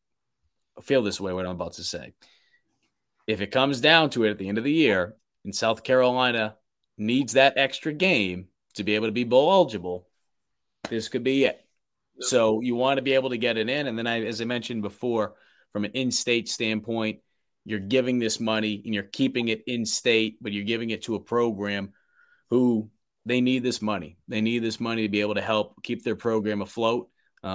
way, what I'm about to say. If it comes down to it at the end of the year, and South Carolina needs that extra game to be able to be bowl eligible, this could be it. So you want to be able to get it in. And then, as I mentioned before, from an in-state standpoint, you're giving this money and you're keeping it in-state, but you're giving it to a program who they need this money. They need this money to be able to help keep their program afloat.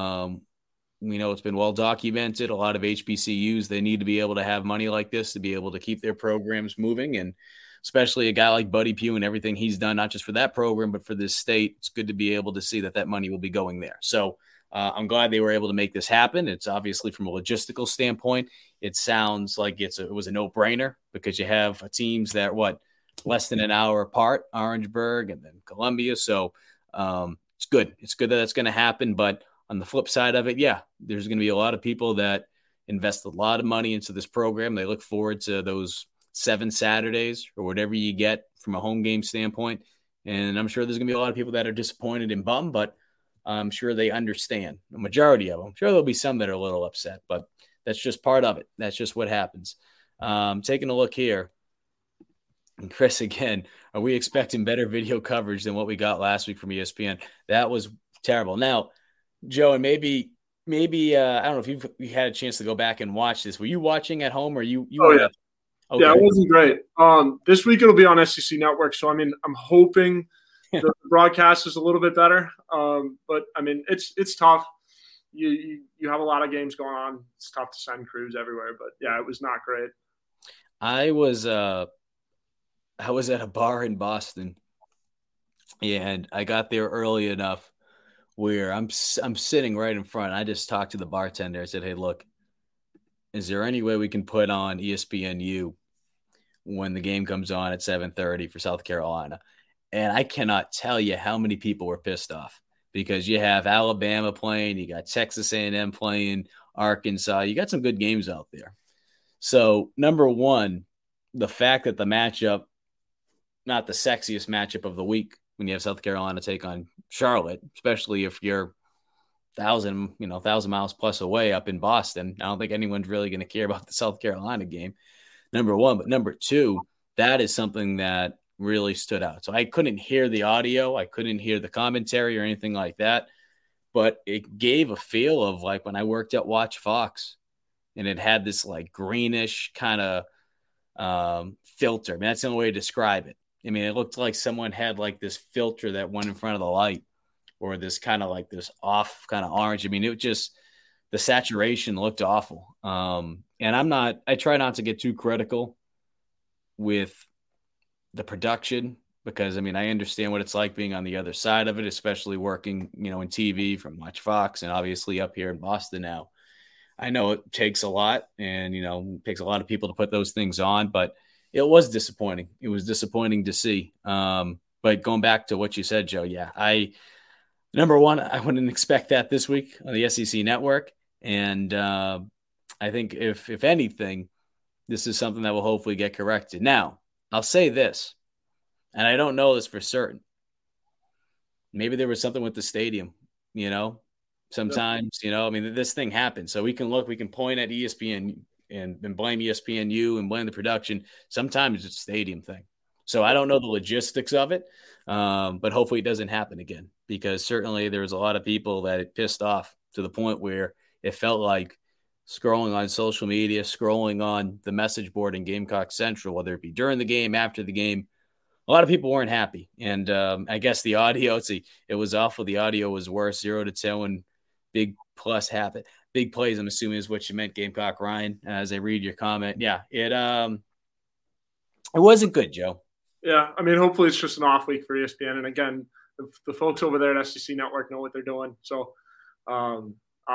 We know it's been well documented. A lot of HBCUs, they need to be able to have money like this to be able to keep their programs moving. And especially a guy like Buddy Pugh and everything he's done, not just for that program, but for this state, it's good to be able to see that money will be going there. So I'm glad they were able to make this happen. It's obviously, from a logistical standpoint, it sounds like it was a no-brainer, because you have teams that less than an hour apart, Orangeburg and then Columbia. So it's good. It's good that that's going to happen. But on the flip side of it, yeah, there's going to be a lot of people that invest a lot of money into this program. They look forward to those 7 Saturdays or whatever you get from a home game standpoint. And I'm sure there's going to be a lot of people that are disappointed and bummed, but I'm sure they understand. The majority of them. I'm sure there'll be some that are a little upset, but that's just part of it. That's just what happens. Taking a look here. And Chris, again, are we expecting better video coverage than what we got last week from ESPN? That was terrible. Now, Joe, and maybe I don't know if you had a chance to go back and watch this. Were you watching at home, or you? Oh, yeah. Okay. Yeah, it wasn't great. This week it'll be on SEC Network, so I mean, I'm hoping the broadcast is a little bit better. But I mean, it's tough. You have a lot of games going on. It's tough to send crews everywhere, but yeah, it was not great. I was at a bar in Boston, and I got there early enough where I'm sitting right in front. I just talked to the bartender. I said, "Hey, look, is there any way we can put on ESPNU when the game comes on at 7:30 for South Carolina?" And I cannot tell you how many people were pissed off, because you have Alabama playing, you got Texas A&M playing, Arkansas. You got some good games out there. So, number one, the fact that the matchup, not the sexiest matchup of the week, when you have South Carolina take on Charlotte, especially if you're 1,000 miles plus away up in Boston. I don't think anyone's really going to care about the South Carolina game, number one. But number two, that is something that really stood out. So I couldn't hear the audio. I couldn't hear the commentary or anything like that. But it gave a feel of like when I worked at Watch Fox, and it had this like greenish kind of filter. I mean, that's the only way to describe it. I mean, it looked like someone had like this filter that went in front of the light, or this kind of like this off kind of orange. I mean, it just the saturation looked awful. And I try not to get too critical with the production because, I mean, I understand what it's like being on the other side of it, especially working, in TV from Watch Fox and obviously up here in Boston now. I know it takes a lot and, it takes a lot of people to put those things on, but it was disappointing. It was disappointing to see. But going back to what you said, Joe, number one, I wouldn't expect that this week on the SEC network. And I think if anything, this is something that will hopefully get corrected. Now, I'll say this, and I don't know this for certain. Maybe there was something with the stadium, sometimes, this thing happens. So we can point at ESPN and blame ESPNU and blame the production. Sometimes it's a stadium thing. So I don't know the logistics of it, but hopefully it doesn't happen again because certainly there was a lot of people that it pissed off to the point where it felt like scrolling on social media, scrolling on the message board in Gamecock Central, whether it be during the game, after the game, a lot of people weren't happy. And I guess the audio, it was awful. The audio was worse, 0-10 when big plus happened. Big plays, I'm assuming is what you meant, Gamecock Ryan, as I read your comment. Yeah, it wasn't good, Joe. Yeah, hopefully it's just an off week for ESPN. And again, the folks over there at SEC Network know what they're doing. So I'm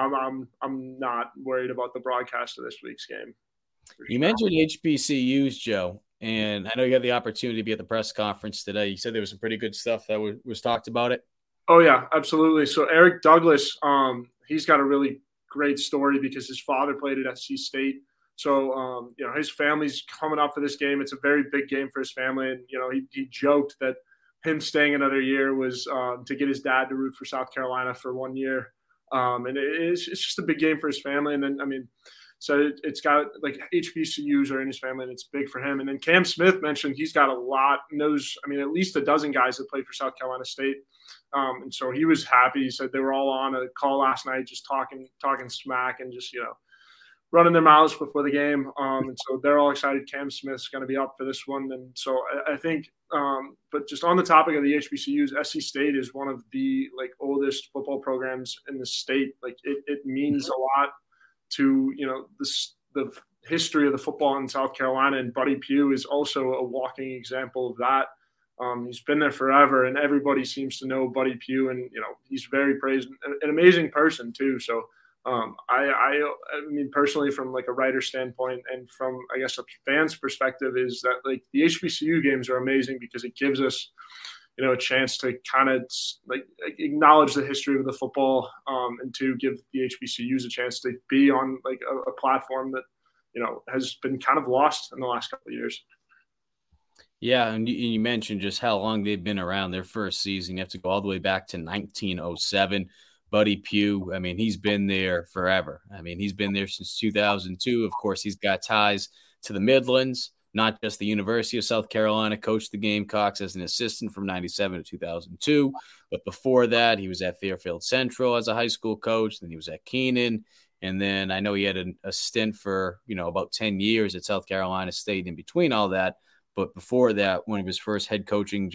not worried about the broadcast of this week's game. You mentioned HBCUs, Joe, and I know you had the opportunity to be at the press conference today. You said there was some pretty good stuff that was talked about it. Oh, yeah, absolutely. So Eric Douglas, he's got a really great story because his father played at SC State. So, his family's coming up for this game. It's a very big game for his family. And, he joked that him staying another year was to get his dad to root for South Carolina for 1 year. And it's just a big game for his family. And then, so it's got like HBCUs are in his family and it's big for him. And then Cam Smith mentioned he's got knows at least a dozen guys that played for South Carolina State. And so he was happy. He said they were all on a call last night, just talking smack and just, running their mouths before the game. And so they're all excited. Cam Smith's going to be up for this one. And so I think, but just on the topic of the HBCUs, SC State is one of the oldest football programs in the state. It means a lot to, the history of the football in South Carolina. And Buddy Pugh is also a walking example of that. He's been there forever and everybody seems to know Buddy Pugh and, he's very praised, an amazing person too. So, personally, from a writer standpoint and from, I guess, a fan's perspective is that the HBCU games are amazing because it gives us, a chance to kind of acknowledge the history of the football and to give the HBCUs a chance to be on a platform that, has been kind of lost in the last couple of years. Yeah, and you mentioned just how long they've been around. Their first season, you have to go all the way back to 1907. Buddy Pugh, he's been there forever. He's been there since 2002. Of course, he's got ties to the Midlands, not just the University of South Carolina, coached the Gamecocks as an assistant from 97 to 2002. But before that, he was at Fairfield Central as a high school coach. Then he was at Keenan. And then I know he had a stint for, about 10 years at South Carolina State in between all that. But before that, one of his first high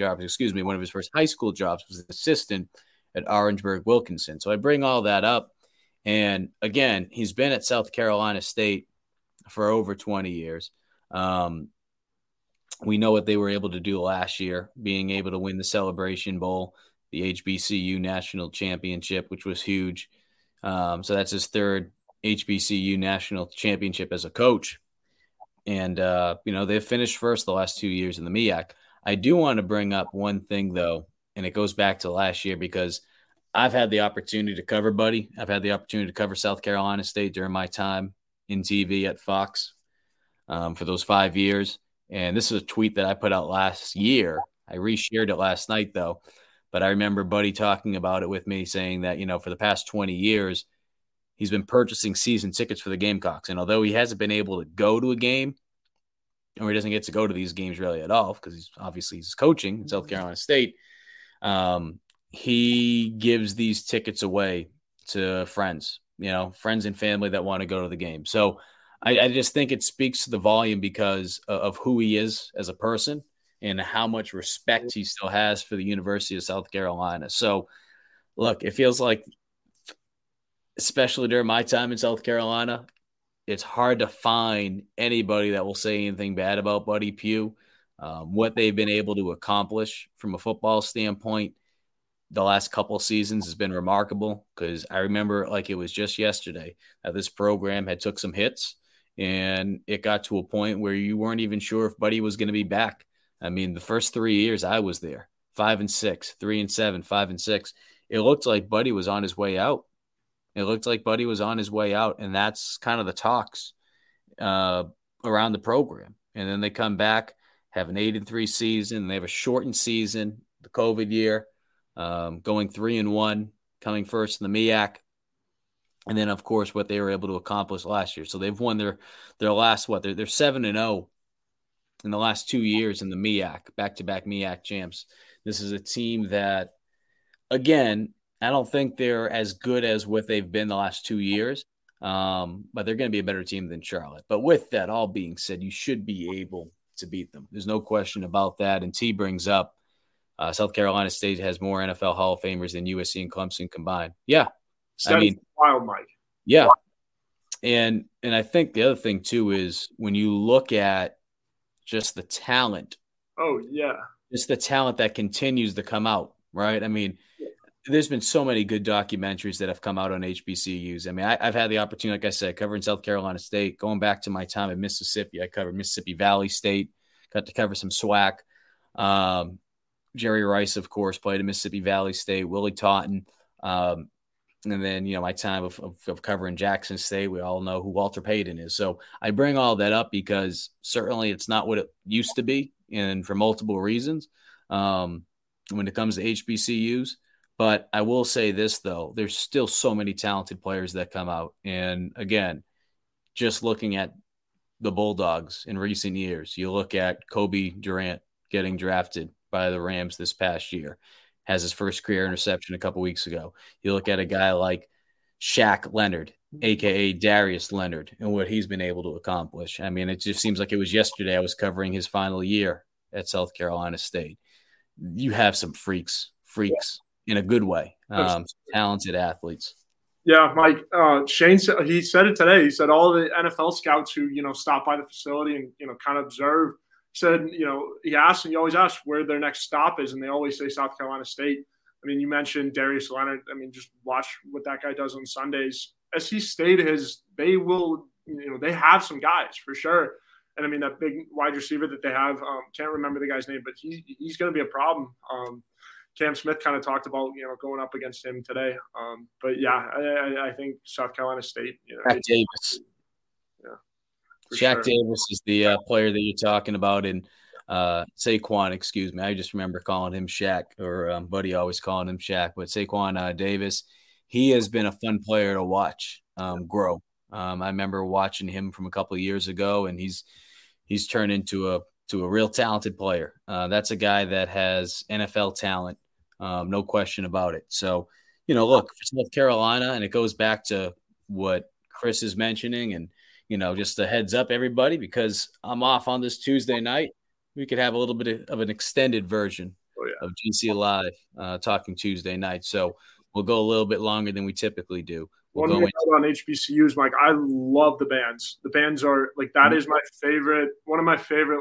school jobs was an assistant at Orangeburg Wilkinson. So I bring all that up. And again, he's been at South Carolina State for over 20 years. We know what they were able to do last year, being able to win the Celebration Bowl, the HBCU National Championship, which was huge. So that's his third HBCU National Championship as a coach. And, they've finished first the last 2 years in the MEAC. I do want to bring up one thing, though, and it goes back to last year because I've had the opportunity to cover Buddy. I've had the opportunity to cover South Carolina State during my time in TV at Fox for those 5 years. And this is a tweet that I put out last year. I reshared it last night, though. But I remember Buddy talking about it with me, saying that, for the past 20 years, he's been purchasing season tickets for the Gamecocks. And although he hasn't been able to go to a game, or he doesn't get to go to these games really at all because he's coaching in South Carolina State, he gives these tickets away to friends, friends and family that want to go to the game. So I just think it speaks to the volume because of who he is as a person and how much respect he still has for the University of South Carolina. So, look, it feels like especially during my time in South Carolina, it's hard to find anybody that will say anything bad about Buddy Pugh. What they've been able to accomplish from a football standpoint the last couple of seasons has been remarkable, because I remember like it was just yesterday that this program had took some hits, and it got to a point where you weren't even sure if Buddy was going to be back. I mean, the first 3 years I was there, 5-6, 3-7, 5-6, it looked like Buddy was on his way out. And that's kind of the talks around the program. And then they come back, have an 8-3 season. They have a shortened season, the COVID year, going 3-1, coming first in the MEAC. And then, of course, what they were able to accomplish last year. So they've won their last, they're 7-0 in the last 2 years in the MEAC, back-to-back MEAC champs. This is a team that, again, I don't think they're as good as what they've been the last 2 years, but they're going to be a better team than Charlotte. But with that all being said, you should be able to beat them. There's no question about that. And T brings up South Carolina State has more NFL Hall of Famers than USC and Clemson combined. Yeah. Wild, Mike. Yeah. And I think the other thing, too, is when you look at just the talent. Oh, yeah. It's the talent that continues to come out, right? I mean, there's been so many good documentaries that have come out on HBCUs. I mean, I've had the opportunity, like I said, covering South Carolina State, going back to my time in Mississippi. I covered Mississippi Valley State, got to cover some SWAC. Jerry Rice, of course, played at Mississippi Valley State, Willie Taunton. And then, my time of covering Jackson State, we all know who Walter Payton is. So I bring all that up because certainly it's not what it used to be, and for multiple reasons when it comes to HBCUs. But I will say this, though, there's still so many talented players that come out. And again, just looking at the Bulldogs in recent years, you look at Kobe Durant getting drafted by the Rams this past year, has his first career interception a couple weeks ago. You look at a guy like Shaq Leonard, a.k.a. Darius Leonard, and what he's been able to accomplish. I mean, it just seems like it was yesterday I was covering his final year at South Carolina State. You have some freaks in a good way, talented athletes. Yeah, Mike, Shane, he said it today. He said all the NFL scouts who, stop by the facility and, kind of observe, said, he always asks where their next stop is, and they always say South Carolina State. I mean, you mentioned Darius Leonard. I mean, just watch what that guy does on Sundays. SC State they will, they have some guys for sure. And I mean, that big wide receiver that they have, can't remember the guy's name, but he's going to be a problem. Cam Smith kind of talked about, going up against him today. But yeah, I think South Carolina State, Shaq Davis. Yeah. Shaq Davis is the player that you're talking about, and Saquon, excuse me. I just remember calling him Shaq, or Buddy always calling him Shaq, but Saquon Davis, he has been a fun player to watch grow. I remember watching him from a couple of years ago, and he's turned into a real talented player. That's a guy that has NFL talent, no question about it. So, look, for South Carolina, and it goes back to what Chris is mentioning, and, just a heads up, everybody, because I'm off on this Tuesday night, we could have a little bit of an extended version of GC Live talking Tuesday night. So we'll go a little bit longer than we typically do. One thing on HBCUs, Mike, I love the bands. The bands are that is my favorite. One of my favorite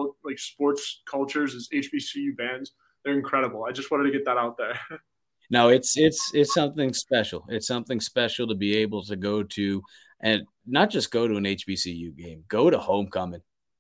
sports cultures is HBCU bands. They're incredible. I just wanted to get that out there. No, it's something special. It's something special to be able to go to, and not just go to an HBCU game. Go to homecoming.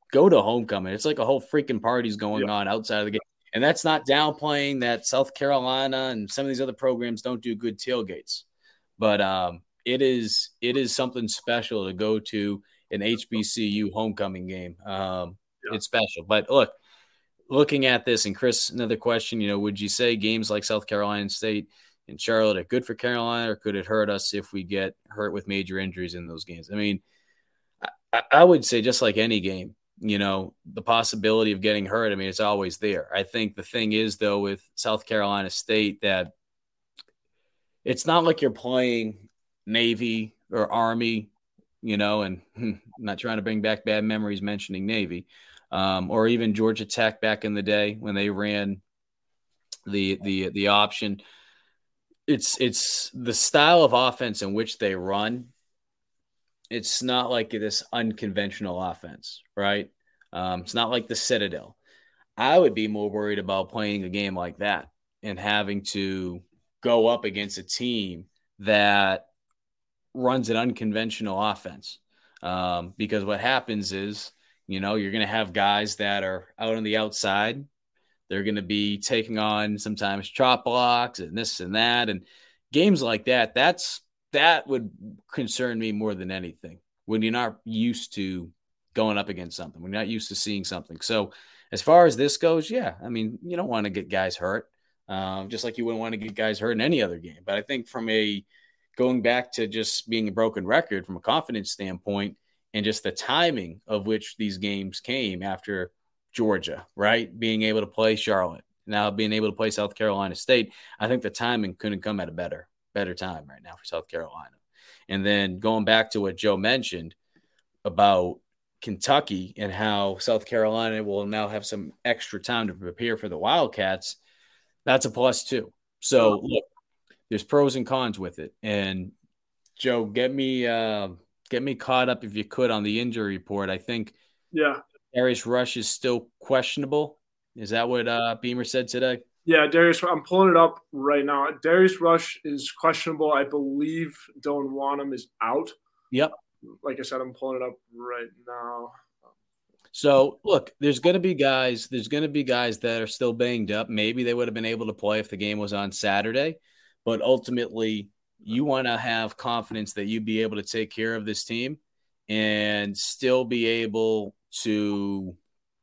It's like a whole freaking party's going on outside of the game. And that's not downplaying that South Carolina and some of these other programs don't do good tailgates. But it is something special to go to an HBCU homecoming game. It's special. But looking at this, and Chris, another question, would you say games like South Carolina State and Charlotte are good for Carolina, or could it hurt us if we get hurt with major injuries in those games? I mean, I would say just like any game, the possibility of getting hurt, I mean, it's always there. I think the thing is, though, with South Carolina State, that it's not like you're playing Navy or Army, and I'm not trying to bring back bad memories mentioning Navy, or even Georgia Tech back in the day when they ran the option. it's the style of offense in which they run. It's not like this unconventional offense, right? It's not like the Citadel. I would be more worried about playing a game like that and having to go up against a team that runs an unconventional offense. Because what happens is, you're going to have guys that are out on the outside. They're going to be taking on sometimes chop blocks and this and that. And games like that, that would concern me more than anything when you're not used to going up against something, when you're not used to seeing something. So as far as this goes, yeah, I mean, you don't want to get guys hurt, just like you wouldn't want to get guys hurt in any other game. But I think going back to just being a broken record from a confidence standpoint and just the timing of which these games came after Georgia, right? Being able to play Charlotte, now being able to play South Carolina State, I think the timing couldn't come at a better time right now for South Carolina. And then going back to what Joe mentioned about Kentucky and how South Carolina will now have some extra time to prepare for the Wildcats, that's a plus too. So look, there's pros and cons with it. And Joe, get me caught up if you could on the injury report. I think Darius Rush is still questionable. Is that what Beamer said today? Yeah, Darius, I'm pulling it up right now. Darius Rush is questionable. I believe Dylan Wonnum is out. Yep. Like I said, I'm pulling it up right now. So, look, there's going to be guys that are still banged up. Maybe they would have been able to play if the game was on Saturday. But ultimately, you want to have confidence that you'd be able to take care of this team and still be able to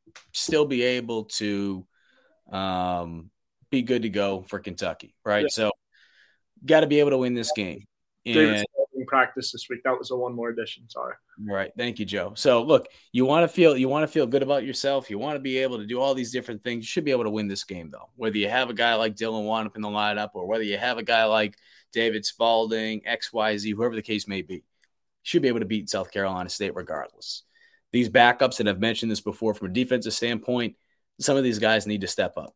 be good to go for Kentucky, right? Yeah. So got to be able to win this game. And in practice this week. That was a one more addition. Sorry. Right. Thank you, Joe. So look, you want to feel good about yourself. You want to be able to do all these different things. You should be able to win this game though. Whether you have a guy like Dylan Wonnum in the lineup or whether you have a guy like David Spalding, XYZ, whoever the case may be, you should be able to beat South Carolina State regardless. These backups, and I've mentioned this before from a defensive standpoint, some of these guys need to step up.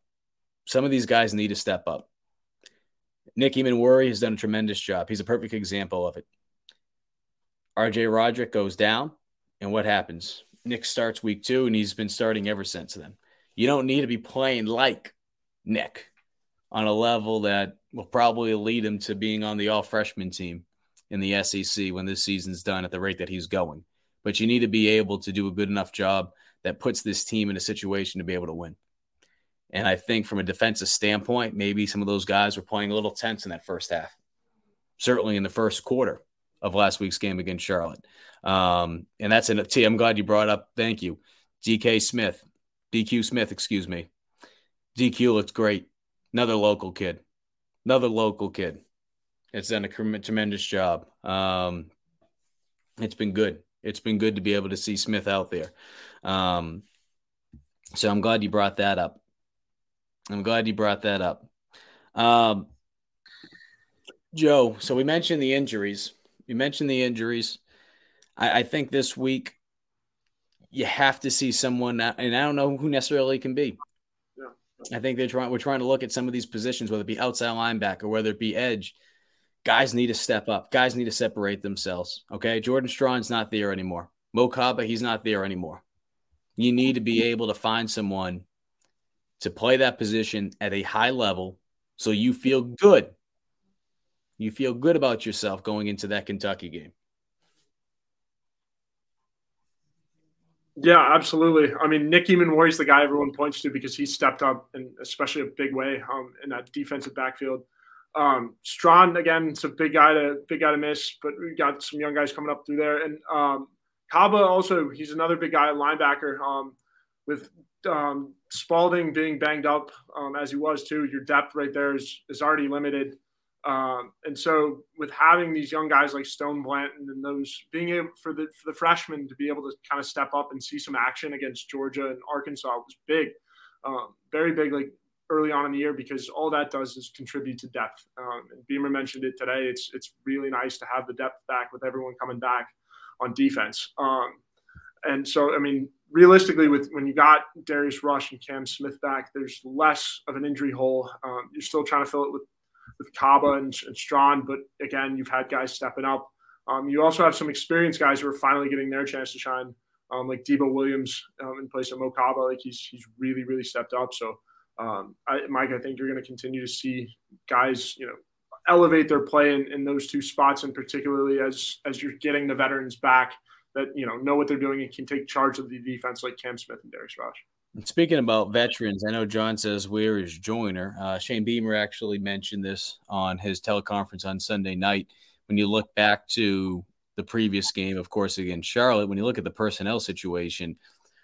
Nick Emmanwori has done a tremendous job. He's a perfect example of it. RJ Roderick goes down, and what happens? Nick starts week 2, and he's been starting ever since then. You don't need to be playing like Nick on a level that will probably lead him to being on the all-freshman team in the SEC when this season's done at the rate that he's going. But you need to be able to do a good enough job that puts this team in a situation to be able to win. And I think from a defensive standpoint, maybe some of those guys were playing a little tense in that first half, certainly in the first quarter of last week's game against Charlotte. And that's I'm glad you brought up. Thank you. DQ Smith. DQ looked great. Another local kid. It's done a tremendous job. It's been good. It's been good to be able to see Smith out there. So I'm glad you brought that up. Joe, so we mentioned the injuries. I think this week you have to see someone, and I don't know who necessarily can be. Yeah. I think we're trying to look at some of these positions, whether it be outside linebacker, whether it be edge. Guys need to step up. Guys need to separate themselves. Okay, Jordan Strawn's not there anymore. Mo Kaba, he's not there anymore. You need to be able to find someone to play that position at a high level so you feel good. You feel good about yourself going into that Kentucky game. Yeah, absolutely. I mean, Nick Emmanwori is the guy everyone points to because he stepped up in especially a big way in that defensive backfield. Strawn, again, it's a big guy to miss, but we got some young guys coming up through there. And Kaba also, he's another big guy at linebacker with Spalding being banged up as he was too. Your depth right there is already limited. And so with having these young guys like Stone Blanton and those being able for the freshmen to be able to kind of step up and see some action against Georgia and Arkansas was big, very big, like early on in the year, because all that does is contribute to depth. And Beamer mentioned it today. It's really nice to have the depth back with everyone coming back on defense. And so, I mean, realistically, when you got Darius Rush and Cam Smith back, there's less of an injury hole. You're still trying to fill it with Kaba and Strawn, but again, you've had guys stepping up. You also have some experienced guys who are finally getting their chance to shine, like Debo Williams in place of Mo Kaba. Like he's really, really stepped up. So, Mike, I think you're going to continue to see guys, elevate their play in those two spots, and particularly as you're getting the veterans back that know what they're doing and can take charge of the defense, like Cam Smith and Darius Rush. Speaking about veterans, I know John says, where is Joyner? Shane Beamer actually mentioned this on his teleconference on Sunday night. When you look back to the previous game, of course, against Charlotte, when you look at the personnel situation,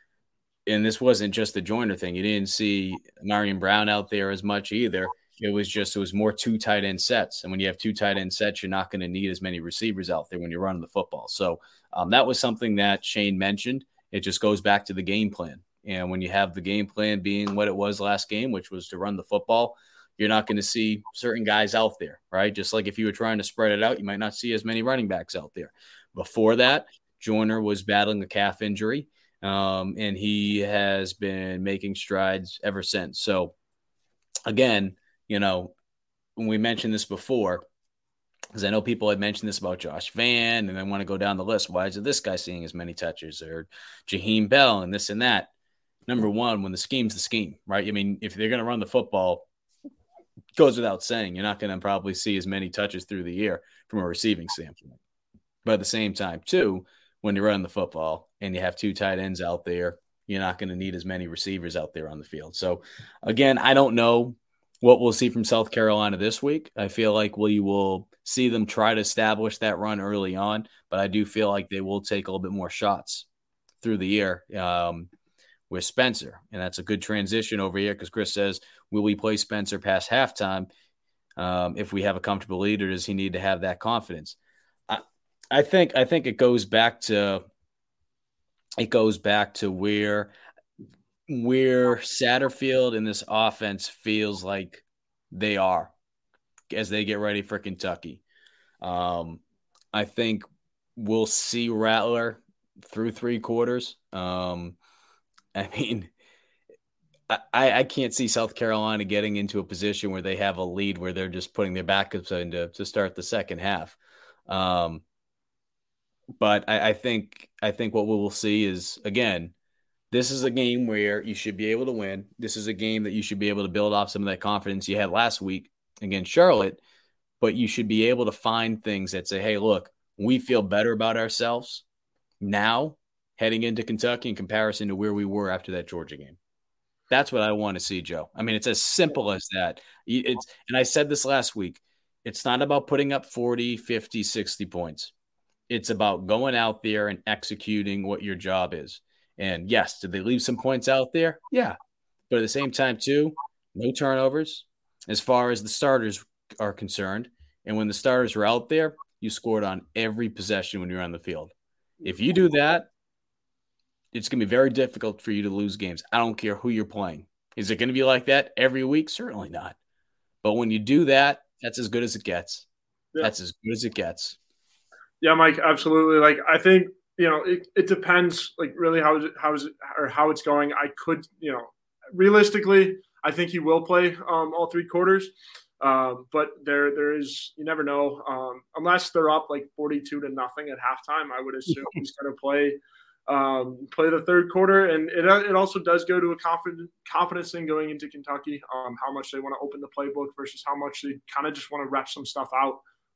and this wasn't just the Joyner thing, you didn't see Marion Brown out there as much either. It was more 2 tight end sets. And when you have 2 tight end sets, you're not going to need as many receivers out there when you're running the football. So that was something that Shane mentioned. It just goes back to the game plan. And when you have the game plan being what it was last game, which was to run the football, you're not going to see certain guys out there, right? Just like if you were trying to spread it out, you might not see as many running backs out there. Before that, Joyner was battling a calf injury, and he has been making strides ever since. So, again, when we mentioned this before, because I know people had mentioned this about Josh Vann, and I want to go down the list. Why isn't this guy seeing as many touches, or Jaheim Bell and this and that? Number one, when the scheme's the scheme, right? I mean, if they're going to run the football, it goes without saying, you're not going to probably see as many touches through the air from a receiving standpoint. But at the same time, too, when you're running the football and you have 2 tight ends out there, you're not going to need as many receivers out there on the field. So, again, I don't know what we'll see from South Carolina this week. I feel like we will see them try to establish that run early on, but I do feel like they will take a little bit more shots through the air with Spencer. And that's a good transition over here because Chris says, will we play Spencer past halftime if we have a comfortable lead, or does he need to have that confidence? I think it goes back to where Satterfield and this offense feels like they are as they get ready for Kentucky. I think we'll see Rattler through 3 quarters. I mean, I can't see South Carolina getting into a position where they have a lead where they're just putting their backups in to start the second half. But I think what we will see is, again, this is a game where you should be able to win. This is a game that you should be able to build off some of that confidence you had last week against Charlotte, but you should be able to find things that say, hey, look, we feel better about ourselves now heading into Kentucky in comparison to where we were after that Georgia game. That's what I want to see, Joe. I mean, it's as simple as that. And I said this last week. It's not about putting up 40, 50, 60 points. It's about going out there and executing what your job is. And yes, did they leave some points out there? Yeah. But at the same time, too, no turnovers as far as the starters are concerned. And when the starters are out there, you scored on every possession when you're on the field. If you do that, it's going to be very difficult for you to lose games. I don't care who you're playing. Is it going to be like that every week? Certainly not. But when you do that, that's as good as it gets. Yeah. That's as good as it gets. Yeah, Mike, absolutely. Like, I think, it depends, like, really how it's going. I could, realistically, I think he will play all 3 quarters. But there is, you never know. Unless they're up like 42-0 at halftime, I would assume he's going to play the 3rd quarter. And it also does go to a confidence thing going into Kentucky, how much they want to open the playbook versus how much they kind of just want to rep some stuff out.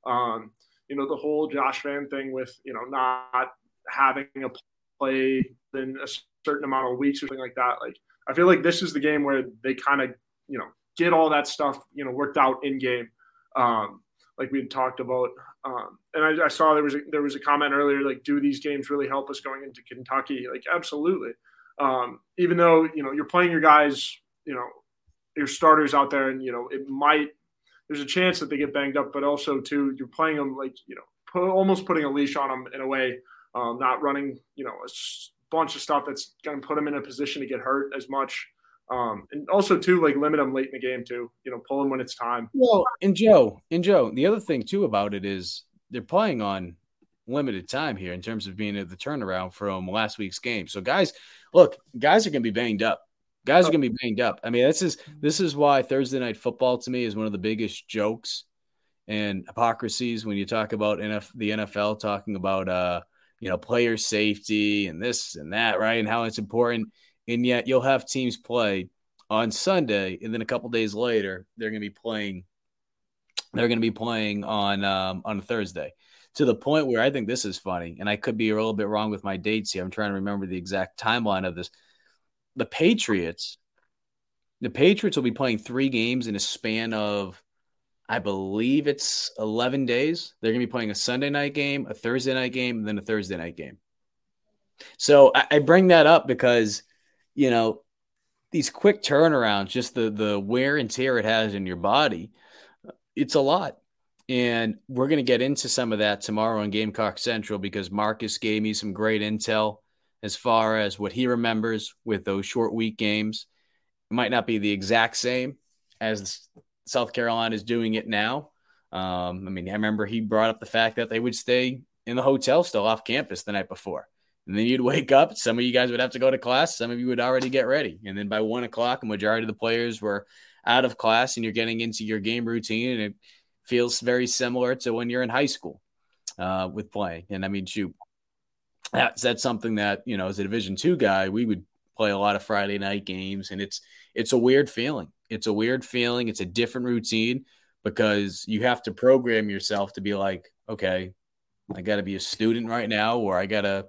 The whole Josh Vann thing with, not having a play in a certain amount of weeks or something like that. Like, I feel like this is the game where they kind of, get all that stuff, worked out in game. Like we had talked about. And I saw there was a comment earlier, like, do these games really help us going into Kentucky? Like, absolutely. Even though, you're playing your guys, your starters out there, and, there's a chance that they get banged up, but also too, you're playing them like, almost putting a leash on them in a way, not running, a bunch of stuff that's going to put them in a position to get hurt as much. And also too, like, limit them late in the game too, pull them when it's time. Well, and Joe, the other thing too about it is they're playing on limited time here in terms of being at the turnaround from last week's game. So guys are going to be banged up. Guys are going to be banged up. I mean, this is why Thursday Night Football to me is one of the biggest jokes and hypocrisies when you talk about the NFL talking about player safety and this and that, right? And how it's important. And yet you'll have teams play on Sunday, and then a couple days later they're going to be playing. They're going to be playing on Thursday, to the point where I think this is funny, and I could be a little bit wrong with my dates here. I'm trying to remember the exact timeline of this. The Patriots will be playing 3 games in a span of, I believe it's 11 days. They're going to be playing a Sunday night game, a Thursday night game, and then a Thursday night game. So I bring that up because, these quick turnarounds, just the wear and tear it has in your body, it's a lot. And we're going to get into some of that tomorrow on Gamecock Central because Marcus gave me some great intel as far as what he remembers with those short week games. It might not be the exact same as South Carolina is doing it now. I remember he brought up the fact that they would stay in the hotel still off campus the night before. And then you'd wake up. Some of you guys would have to go to class. Some of you would already get ready. And then by 1 o'clock, a majority of the players were out of class and you're getting into your game routine. And it feels very similar to when you're in high school with playing. And that's something that, as a Division II guy, we would play a lot of Friday night games. And it's a weird feeling. It's a weird feeling. It's a different routine because you have to program yourself to be like, okay, I got to be a student right now, or I got to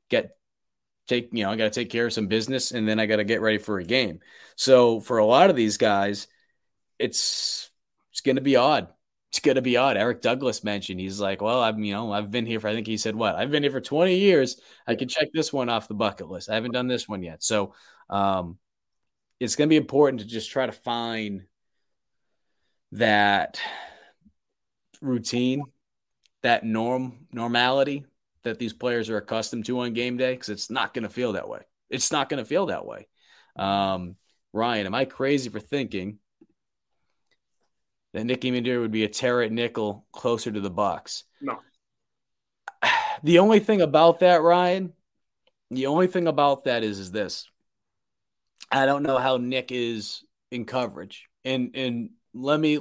take care of some business, and then I got to get ready for a game. So for a lot of these guys, it's going to be odd. It's going to be odd. Eric Douglas mentioned, he's like, well, I've been here for, I think he said what? I've been here for 20 years. I can check this one off the bucket list. I haven't done this one yet. So it's going to be important to just try to find that routine, that normality that these players are accustomed to on game day, because it's not going to feel that way. It's not going to feel that way. Ryan, am I crazy for thinking that Nicky Madeira would be a terror at nickel closer to the box? No. The only thing about that, Ryan, is this. I don't know how Nick is in coverage. And let me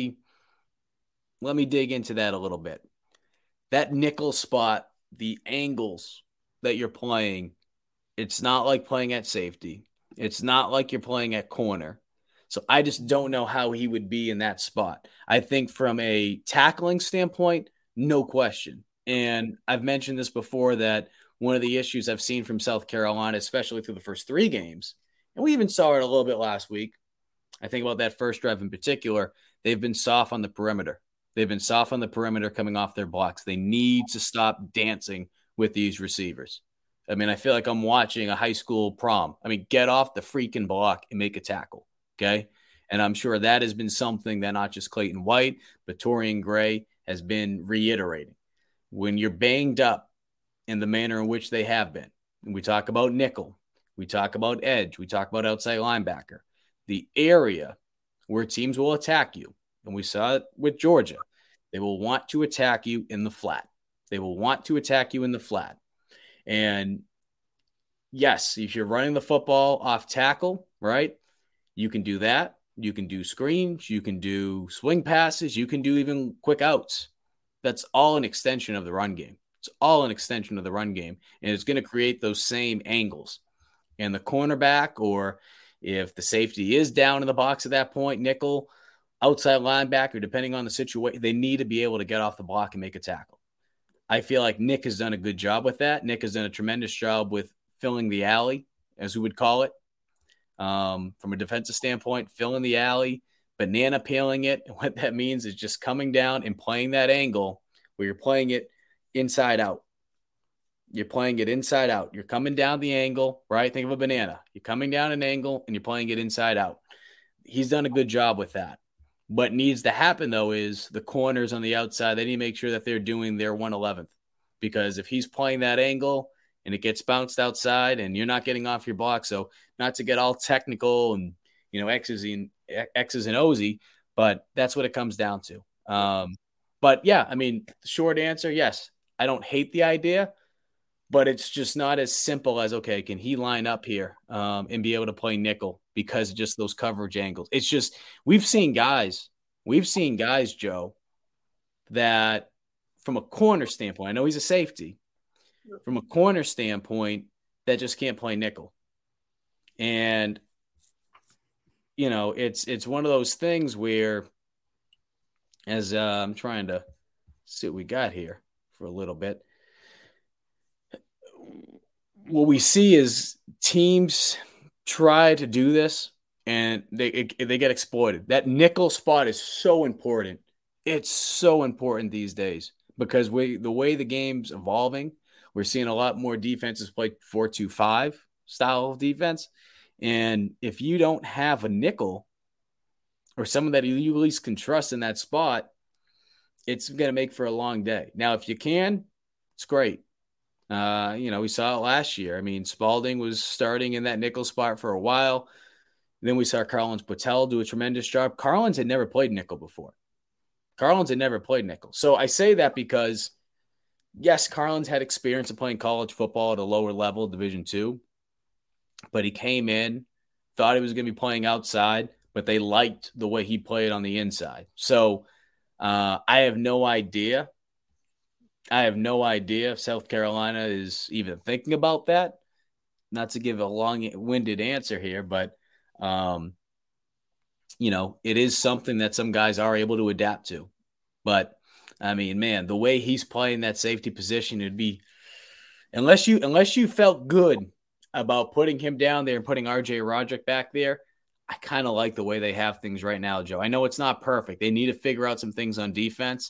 dig into that a little bit. That nickel spot, the angles that you're playing, it's not like playing at safety. It's not like you're playing at corner. So I just don't know how he would be in that spot. I think from a tackling standpoint, no question. And I've mentioned this before, that one of the issues I've seen from South Carolina, especially through the first 3 games, and we even saw it a little bit last week. I think about that first drive in particular, they've been soft on the perimeter. They've been soft on the perimeter coming off their blocks. They need to stop dancing with these receivers. I feel like I'm watching a high school prom. Get off the freaking block and make a tackle, okay? And I'm sure that has been something that not just Clayton White, but Torian Gray has been reiterating. When you're banged up in the manner in which they have been, and we talk about nickel, we talk about edge, we talk about outside linebacker, the area where teams will attack you, and we saw it with Georgia, they will want to attack you in the flat. They will want to attack you in the flat. And yes, if you're running the football off tackle, right, you can do that. You can do screens. You can do swing passes. You can do even quick outs. That's all an extension of the run game. It's all an extension of the run game. And it's going to create those same angles. And the cornerback, or if the safety is down in the box at that point, nickel, outside linebacker, depending on the situation, they need to be able to get off the block and make a tackle. I feel like Nick has done a good job with that. Nick has done a tremendous job with filling the alley, as we would call it. From a defensive standpoint, filling the alley, banana peeling it. And what that means is just coming down and playing that angle where you're playing it inside out. You're playing it inside out. You're coming down the angle, right? Think of a banana. You're coming down an angle and you're playing it inside out. He's done a good job with that. What needs to happen, though, is the corners on the outside, they need to make sure that they're doing their 1/11th. Because if he's playing that angle and it gets bounced outside and you're not getting off your block, so not to get all technical and, X's and O's, but that's what it comes down to. But, yeah, the short answer, yes, I don't hate the idea, but it's just not as simple as, okay, can he line up here and be able to play nickel because of just those coverage angles? It's just we've seen guys, Joe, that from a corner standpoint, I know he's a safety, from a corner standpoint, that just can't play nickel. And, you know, it's one of those things where, as I'm trying to see what we got here for a little bit, what we see is teams try to do this and they get exploited. That nickel spot is so important. It's so important these days because the way the game's evolving, we're seeing a lot more defenses play 4-2-5 style of defense. And if you don't have a nickel or someone that you at least can trust in that spot, it's going to make for a long day. Now, if you can, it's great. You know, we saw it last year. I mean, Spalding was starting in that nickel spot for a while. Then we saw Carlins Patel do a tremendous job. Carlins had never played nickel before. So I say that because, yes, Carlins had experience of playing college football at a lower level, Division II, but he came in, thought he was going to be playing outside, but they liked the way he played on the inside. So I have no idea if South Carolina is even thinking about that. Not to give a long-winded answer here, but, you know, it is something that some guys are able to adapt to. But, I mean, man, the way he's playing that safety position, it'd be – unless you felt good about putting him down there and putting R.J. Roderick back there, I kind of like the way they have things right now, Joe. I know it's not perfect. They need to figure out some things on defense.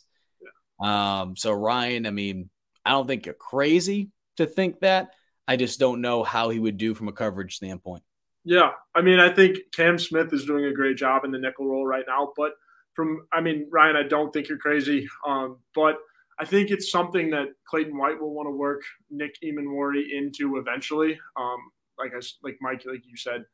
So Ryan, I mean, I don't think you're crazy to think that. I just don't know how he would do from a coverage standpoint. Yeah. I mean, I think Cam Smith is doing a great job in the nickel role right now, but Ryan, I don't think you're crazy. But I think it's something that Clayton White will want to work Nick Emmanwori into eventually. Like Mike, like you said,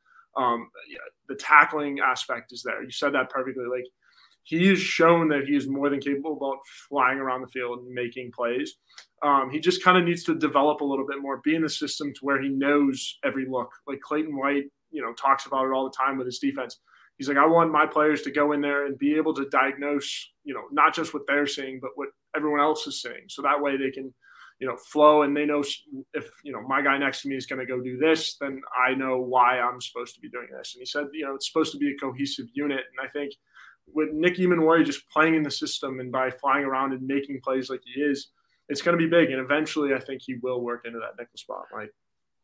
the tackling aspect is there. You said that perfectly. Like, he has shown that he is more than capable about flying around the field and making plays. He just kind of needs to develop a little bit more, be in the system to where he knows every look. Like Clayton White, you know, talks about it all the time with his defense. He's like, I want my players to go in there and be able to diagnose, you know, not just what they're seeing, but what everyone else is seeing. So that way they can, you know, flow, and they know if, you know, my guy next to me is going to go do this, then I know why I'm supposed to be doing this. And he said, you know, it's supposed to be a cohesive unit. And I think with Nick Emmanwori just playing in the system and by flying around and making plays like he is, it's going to be big. And eventually I think he will work into that nickel spot, Mike.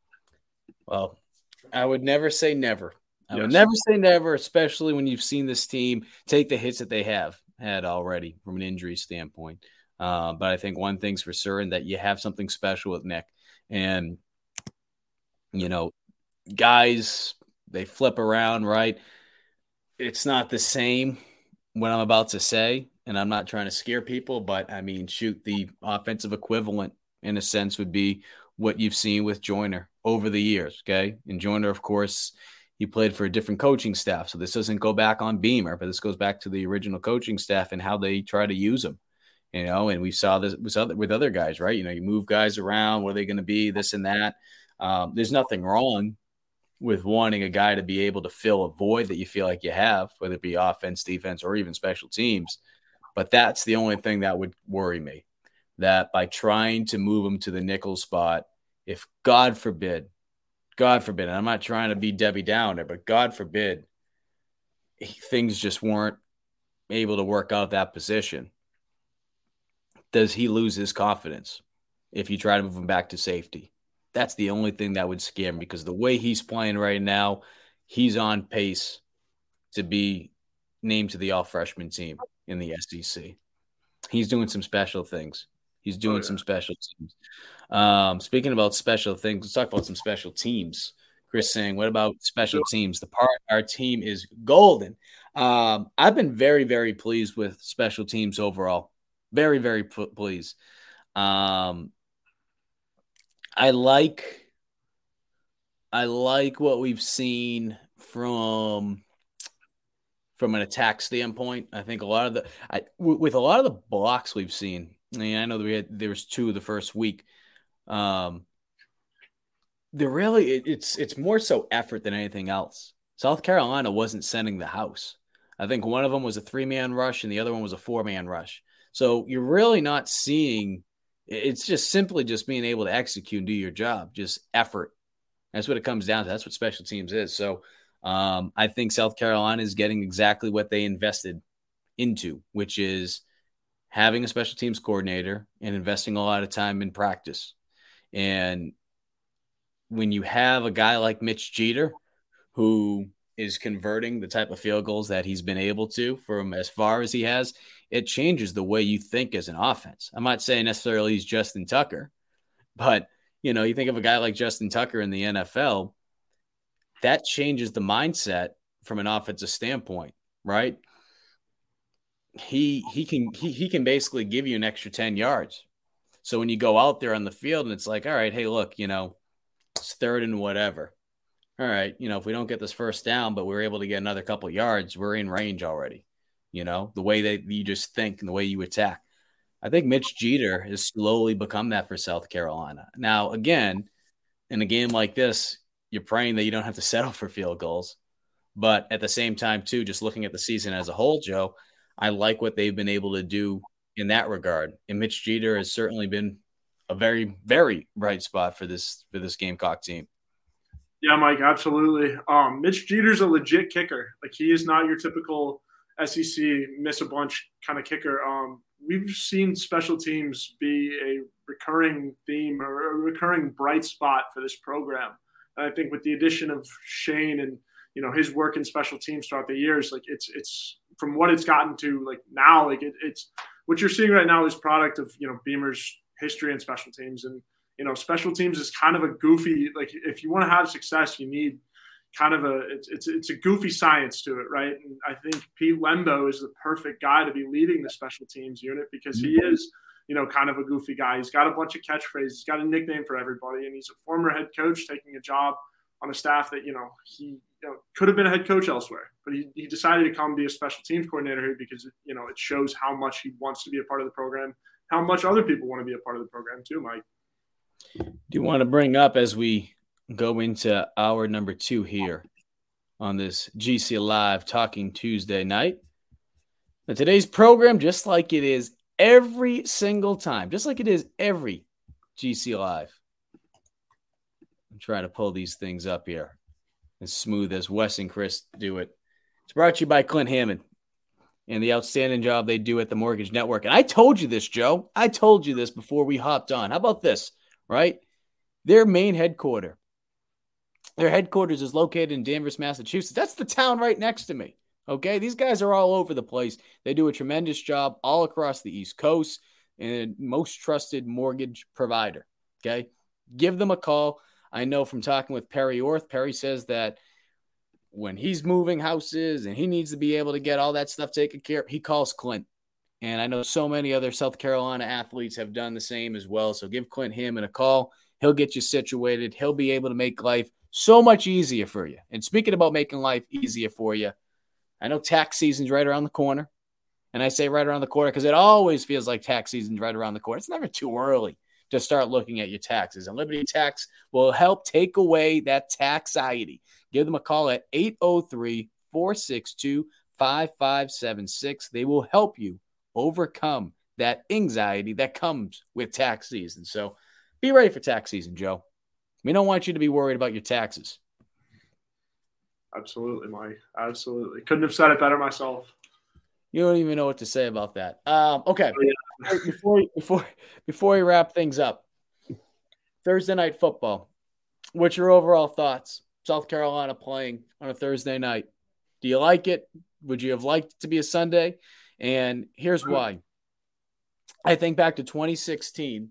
Well, I would never say never. I would never say never, especially when you've seen this team take the hits that they have had already from an injury standpoint. But I think one thing's for certain, that you have something special with Nick. And, you know, guys, they flip around, right? It's not the same what I'm about to say, and I'm not trying to scare people, but, I mean, shoot, the offensive equivalent, in a sense, would be what you've seen with Joyner over the years, okay? And Joyner, of course, he played for a different coaching staff, so this doesn't go back on Beamer, but this goes back to the original coaching staff and how they try to use him, you know, and we saw this with other guys, right? You know, you move guys around, what are they going to be, this and that. There's nothing wrong with wanting a guy to be able to fill a void that you feel like you have, whether it be offense, defense, or even special teams. But that's the only thing that would worry me, that by trying to move him to the nickel spot, if God forbid, and I'm not trying to be Debbie Downer, but God forbid, things just weren't able to work out that position, does he lose his confidence if you try to move him back to safety? That's the only thing that would scare me, because the way he's playing right now, he's on pace to be named to the all-freshman team in the SEC. He's doing some special things. Some special teams. Speaking about special things, let's talk about some special teams. Chris saying, what about special teams? Our team is golden. I've been very, very pleased with special teams overall. Very, very pleased. I like what we've seen from an attack standpoint. I think with a lot of the blocks we've seen. I mean, I know there was 2 the first week. It's more so effort than anything else. South Carolina wasn't sending the house. I think one of them was a 3-man rush and the other one was a 4-man rush. So you're really not seeing – it's just simply just being able to execute and do your job, just effort. That's what it comes down to. That's what special teams is. So I think South Carolina is getting exactly what they invested into, which is having a special teams coordinator and investing a lot of time in practice. And when you have a guy like Mitch Jeter, who is converting the type of field goals that he's been able to from as far as he has, it changes the way you think as an offense. I'm not saying necessarily he's Justin Tucker, but, you know, you think of a guy like Justin Tucker in the NFL, that changes the mindset from an offensive standpoint, right? He can basically give you an extra 10 yards. So when you go out there on the field and it's like, all right, hey, look, you know, it's 3rd and whatever. All right, you know, if we don't get this first down, but we're able to get another couple of yards, we're in range already. You know, the way that you just think and the way you attack. I think Mitch Jeter has slowly become that for South Carolina. Now, again, in a game like this, you're praying that you don't have to settle for field goals. But at the same time, too, just looking at the season as a whole, Joe, I like what they've been able to do in that regard. And Mitch Jeter has certainly been a very, very bright spot for this Gamecock team. Yeah, Mike, absolutely. Mitch Jeter's a legit kicker. Like, he is not your typical SEC miss a bunch kind of kicker. We've seen special teams be a recurring theme or a recurring bright spot for this program. And I think with the addition of Shane and, you know, his work in special teams throughout the years, like it's from what it's gotten to like now, like it's what you're seeing right now is product of, you know, Beamer's history in special teams. And, you know, special teams is kind of a goofy, like if you want to have success, you need kind of it's a goofy science to it, right? And I think Pete Lembo is the perfect guy to be leading the special teams unit because he is, you know, kind of a goofy guy. He's got a bunch of catchphrases. He's got a nickname for everybody, and he's a former head coach taking a job on a staff that, you know, he could have been a head coach elsewhere, but he decided to come be a special teams coordinator here because, you know, it shows how much he wants to be a part of the program, how much other people want to be a part of the program too, Mike. Do you want to bring up as we go into hour number 2 here on this GC Live Talking Tuesday night? Now, today's program, just like it is every single time, just like it is every GC Live. I'm trying to pull these things up here as smooth as Wes and Chris do it. It's brought to you by Clint Hammond and the outstanding job they do at the Mortgage Network. And I told you this, Joe. I told you this before we hopped on. How about this, right? Their main headquarters. Their headquarters is located in Danvers, Massachusetts. That's the town right next to me. Okay, these guys are all over the place. They do a tremendous job all across the East Coast and most trusted mortgage provider. Okay, give them a call. I know from talking with Perry Orth, Perry says that when he's moving houses and he needs to be able to get all that stuff taken care of, he calls Clint. And I know so many other South Carolina athletes have done the same as well. So give Clint Hammond a call. He'll get you situated. He'll be able to make life so much easier for you. And speaking about making life easier for you, I know tax season's right around the corner. And I say right around the corner because it always feels like tax season's right around the corner. It's never too early to start looking at your taxes. And Liberty Tax will help take away that taxiety. Give them a call at 803-462-5576. They will help you overcome that anxiety that comes with tax season. So be ready for tax season, Joe. We don't want you to be worried about your taxes. Absolutely, Mike. Absolutely. Couldn't have said it better myself. You don't even know what to say about that. Okay. Before we wrap things up, Thursday night football. What's your overall thoughts? South Carolina playing on a Thursday night. Do you like it? Would you have liked it to be a Sunday? And here's why. I think back to 2016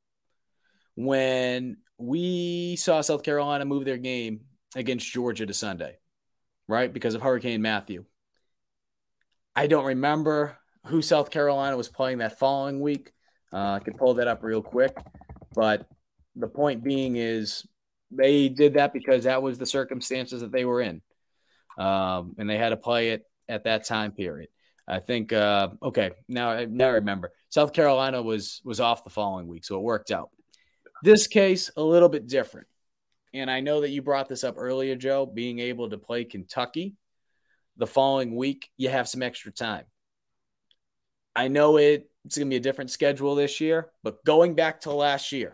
when we saw South Carolina move their game against Georgia to Sunday, right? Because of Hurricane Matthew. I don't remember who South Carolina was playing that following week. I could pull that up real quick. But the point being is they did that because that was the circumstances that they were in. And they had to play it at that time period. I think, now I remember. South Carolina was off the following week, so it worked out. This case, a little bit different. and I know that you brought this up earlier, Joe, being able to play Kentucky the following week, you have some extra time. I know it's going to be a different schedule this year, but going back to last year,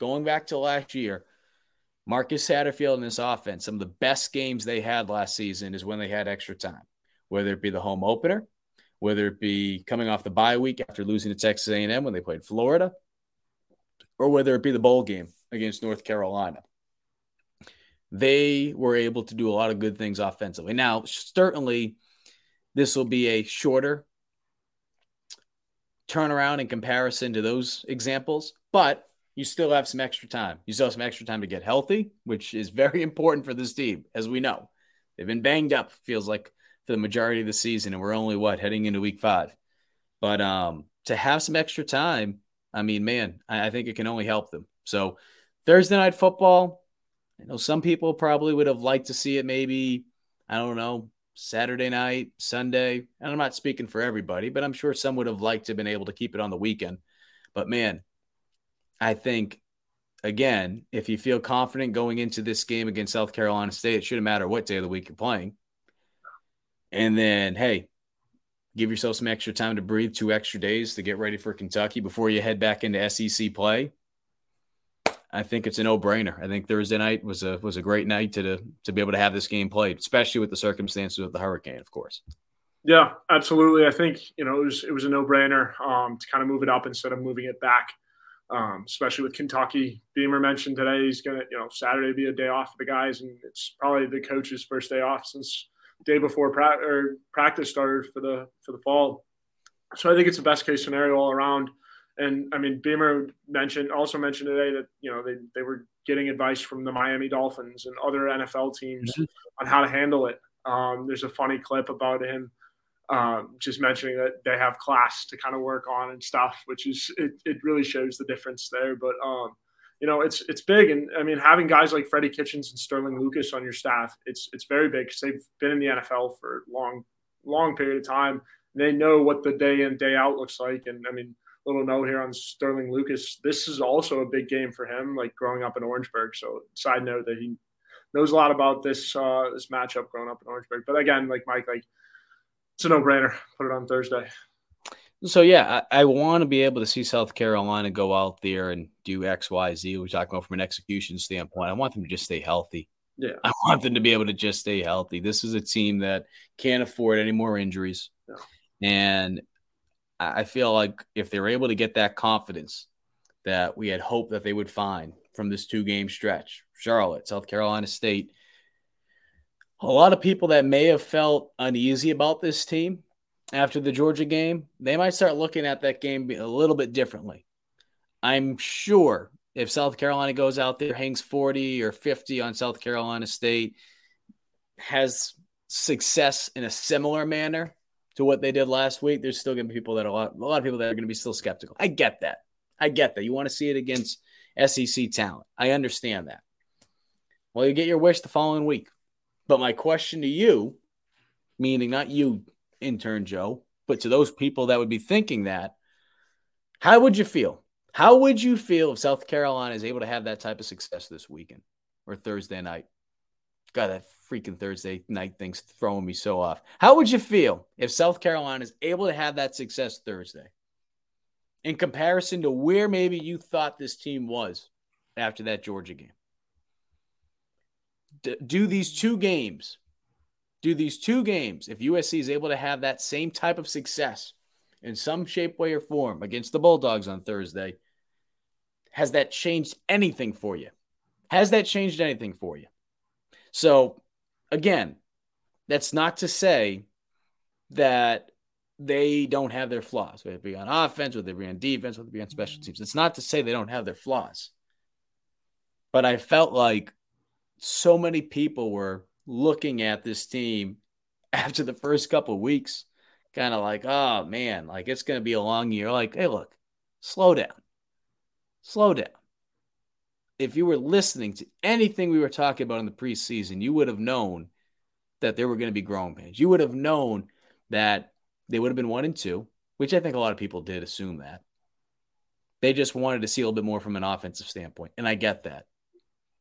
Marcus Satterfield and his offense, some of the best games they had last season is when they had extra time, whether it be the home opener, whether it be coming off the bye week after losing to Texas A&M when they played Florida, or whether it be the bowl game against North Carolina. They were able to do a lot of good things offensively. Now, certainly, this will be a shorter turnaround in comparison to those examples, but you still have some extra time. You still have some extra time to get healthy, which is very important for this team, as we know. They've been banged up, feels like, for the majority of the season, and we're only, heading into week 5. But to have some extra time, I mean, man, I think it can only help them. So Thursday night football, I know some people probably would have liked to see it maybe, I don't know, Saturday night, Sunday. And I'm not speaking for everybody, but I'm sure some would have liked to have been able to keep it on the weekend. But, man, I think, again, if you feel confident going into this game against South Carolina State, it shouldn't matter what day of the week you're playing. And then, hey, give yourself some extra time to breathe, 2 extra days to get ready for Kentucky before you head back into SEC play. I think it's a no-brainer. I think Thursday night was a great night to be able to have this game played, especially with the circumstances of the hurricane, of course. Yeah, absolutely. I think it was a no-brainer to kind of move it up instead of moving it back, especially with Kentucky. Beamer mentioned today he's going to Saturday be a day off for the guys, and it's probably the coach's first day off since the day before practice started for the fall. So I think it's the best case scenario all around. And I mean, Beamer also mentioned today that they were getting advice from the Miami Dolphins and other NFL teams on how to handle it. There's a funny clip about him just mentioning that they have class to kind of work on and stuff, which is it really shows the difference there. But it's big, and I mean, having guys like Freddie Kitchens and Sterling Lucas on your staff, it's very big because they've been in the NFL for a long period of time. They know what the day in, day out looks like, and I mean. Little note here on Sterling Lucas. This is also a big game for him, like growing up in Orangeburg. So side note that he knows a lot about this matchup growing up in Orangeburg. But again, like Mike, it's a no-brainer. Put it on Thursday. So, yeah, I want to be able to see South Carolina go out there and do X, Y, Z. We're talking about from an execution standpoint. I want them to just stay healthy. Yeah. I want them to be able to just stay healthy. This is a team that can't afford any more injuries. Yeah. And I feel like if they're able to get that confidence that we had hoped that they would find from this 2-game stretch, Charlotte, South Carolina State, a lot of people that may have felt uneasy about this team after the Georgia game, they might start looking at that game a little bit differently. I'm sure if South Carolina goes out there, hangs 40 or 50 on South Carolina State, has success in a similar manner to what they did last week, there's still going to be people that a lot of people that are going to be still skeptical. I get that. You want to see it against SEC talent. I understand that. Well, you get your wish the following week. But my question to you, meaning not you, intern Joe, but to those people that would be thinking that, how would you feel? How would you feel if South Carolina is able to have that type of success this weekend or Thursday night? God, that freaking Thursday night thing's throwing me so off. How would you feel if South Carolina is able to have that success Thursday in comparison to where maybe you thought this team was after that Georgia game? Do these two games, if USC is able to have that same type of success in some shape, way, or form against the Bulldogs on Thursday, has that changed anything for you? So, again, that's not to say that they don't have their flaws, whether it be on offense, whether it be on defense, whether it be on special teams. It's not to say they don't have their flaws. But I felt like so many people were looking at this team after the first couple of weeks, kind of like, oh, man, like it's going to be a long year. Like, hey, look, slow down. If you were listening to anything we were talking about in the preseason, you would have known that there were going to be growing pains. You would have known that they would have been 1-2, which I think a lot of people did assume that. They just wanted to see a little bit more from an offensive standpoint, and I get that.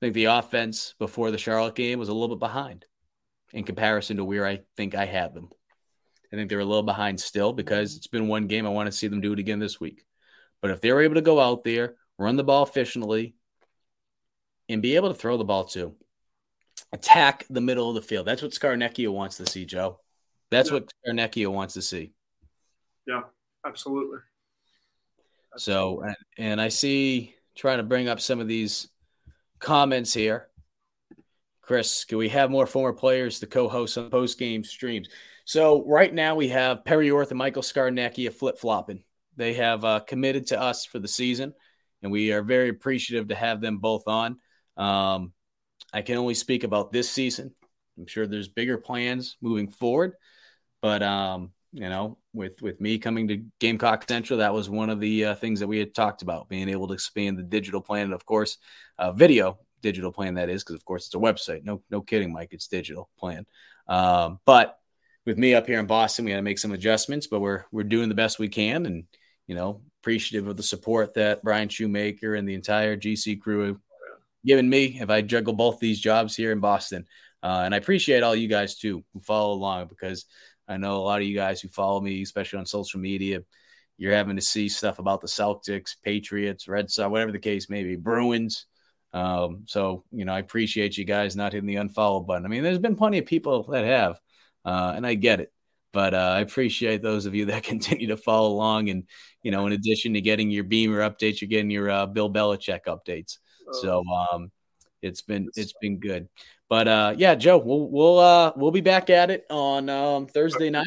think the offense before the Charlotte game was a little bit behind in comparison to where I think I had them. I think they're a little behind still because it's been one game. I want to see them do it again this week. But if they're able to go out there, run the ball efficiently, and be able to throw the ball too, attack the middle of the field. That's what Scarnecchia wants to see, Joe. That's what Scarnecchia wants to see. Yeah, absolutely. So, and I see, trying to bring up some of these comments here. Chris, can we have more former players to co-host on post-game streams? So right now we have Perry Orth and Michael Scarnecchia flip-flopping. They have committed to us for the season, and we are very appreciative to have them both on. I can only speak about this season. I'm sure there's bigger plans moving forward, but with me coming to Gamecock Central, that was one of the things that we had talked about, being able to expand the digital plan, and of course, video digital plan, that is, because of course it's a website. No kidding, Mike, it's digital plan. But with me up here in Boston, we had to make some adjustments, but we're doing the best we can, and appreciative of the support that Brian Shoemaker and the entire GC crew have given me if I juggle both these jobs here in Boston. And I appreciate all you guys too who follow along, because I know a lot of you guys who follow me, especially on social media, you're having to see stuff about the Celtics, Patriots, Red Sox, whatever the case may be, Bruins. So I appreciate you guys not hitting the unfollow button. I mean, there's been plenty of people that have, and I get it, but I appreciate those of you that continue to follow along. And, in addition to getting your Beamer updates, you're getting your Bill Belichick updates. So it's been good. But Joe, we'll be back at it on Thursday night.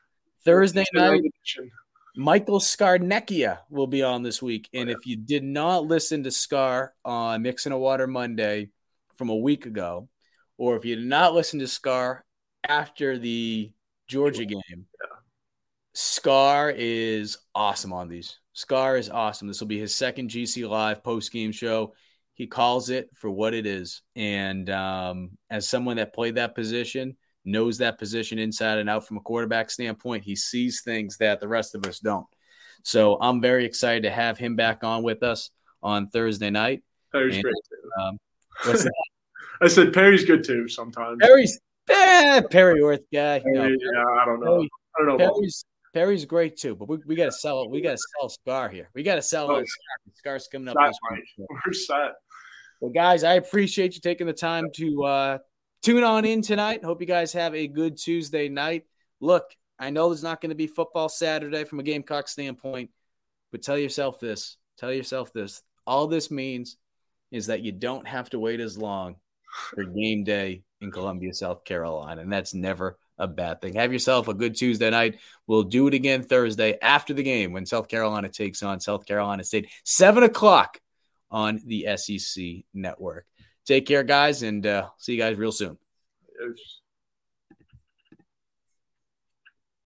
Michael Scarnecchia will be on this week. And if you did not listen to Scar on Mixing a Water Monday from a week ago, or if you did not listen to Scar after the Georgia game, Scar is awesome on these. Scar is awesome. This will be his second GC Live post-game show. He calls it for what it is. And as someone that played that position, knows that position inside and out from a quarterback standpoint, he sees things that the rest of us don't. So I'm very excited to have him back on with us on Thursday night. Perry's great too. What's that? I said Perry's good too sometimes. Perry Orth guy. Yeah, I don't know. Perry's great too, but we got to sell it. We got to sell Scar here. We got to sell on Scar. Scar's coming up. We're set. Well, guys, I appreciate you taking the time to tune on in tonight. Hope you guys have a good Tuesday night. Look, I know there's not going to be football Saturday from a Gamecock standpoint, but tell yourself this. All this means is that you don't have to wait as long for game day in Columbia, South Carolina, and that's never a bad thing. Have yourself a good Tuesday night. We'll do it again Thursday after the game when South Carolina takes on South Carolina State, 7:00 on the SEC network. Take care, guys, and see you guys real soon. Yes.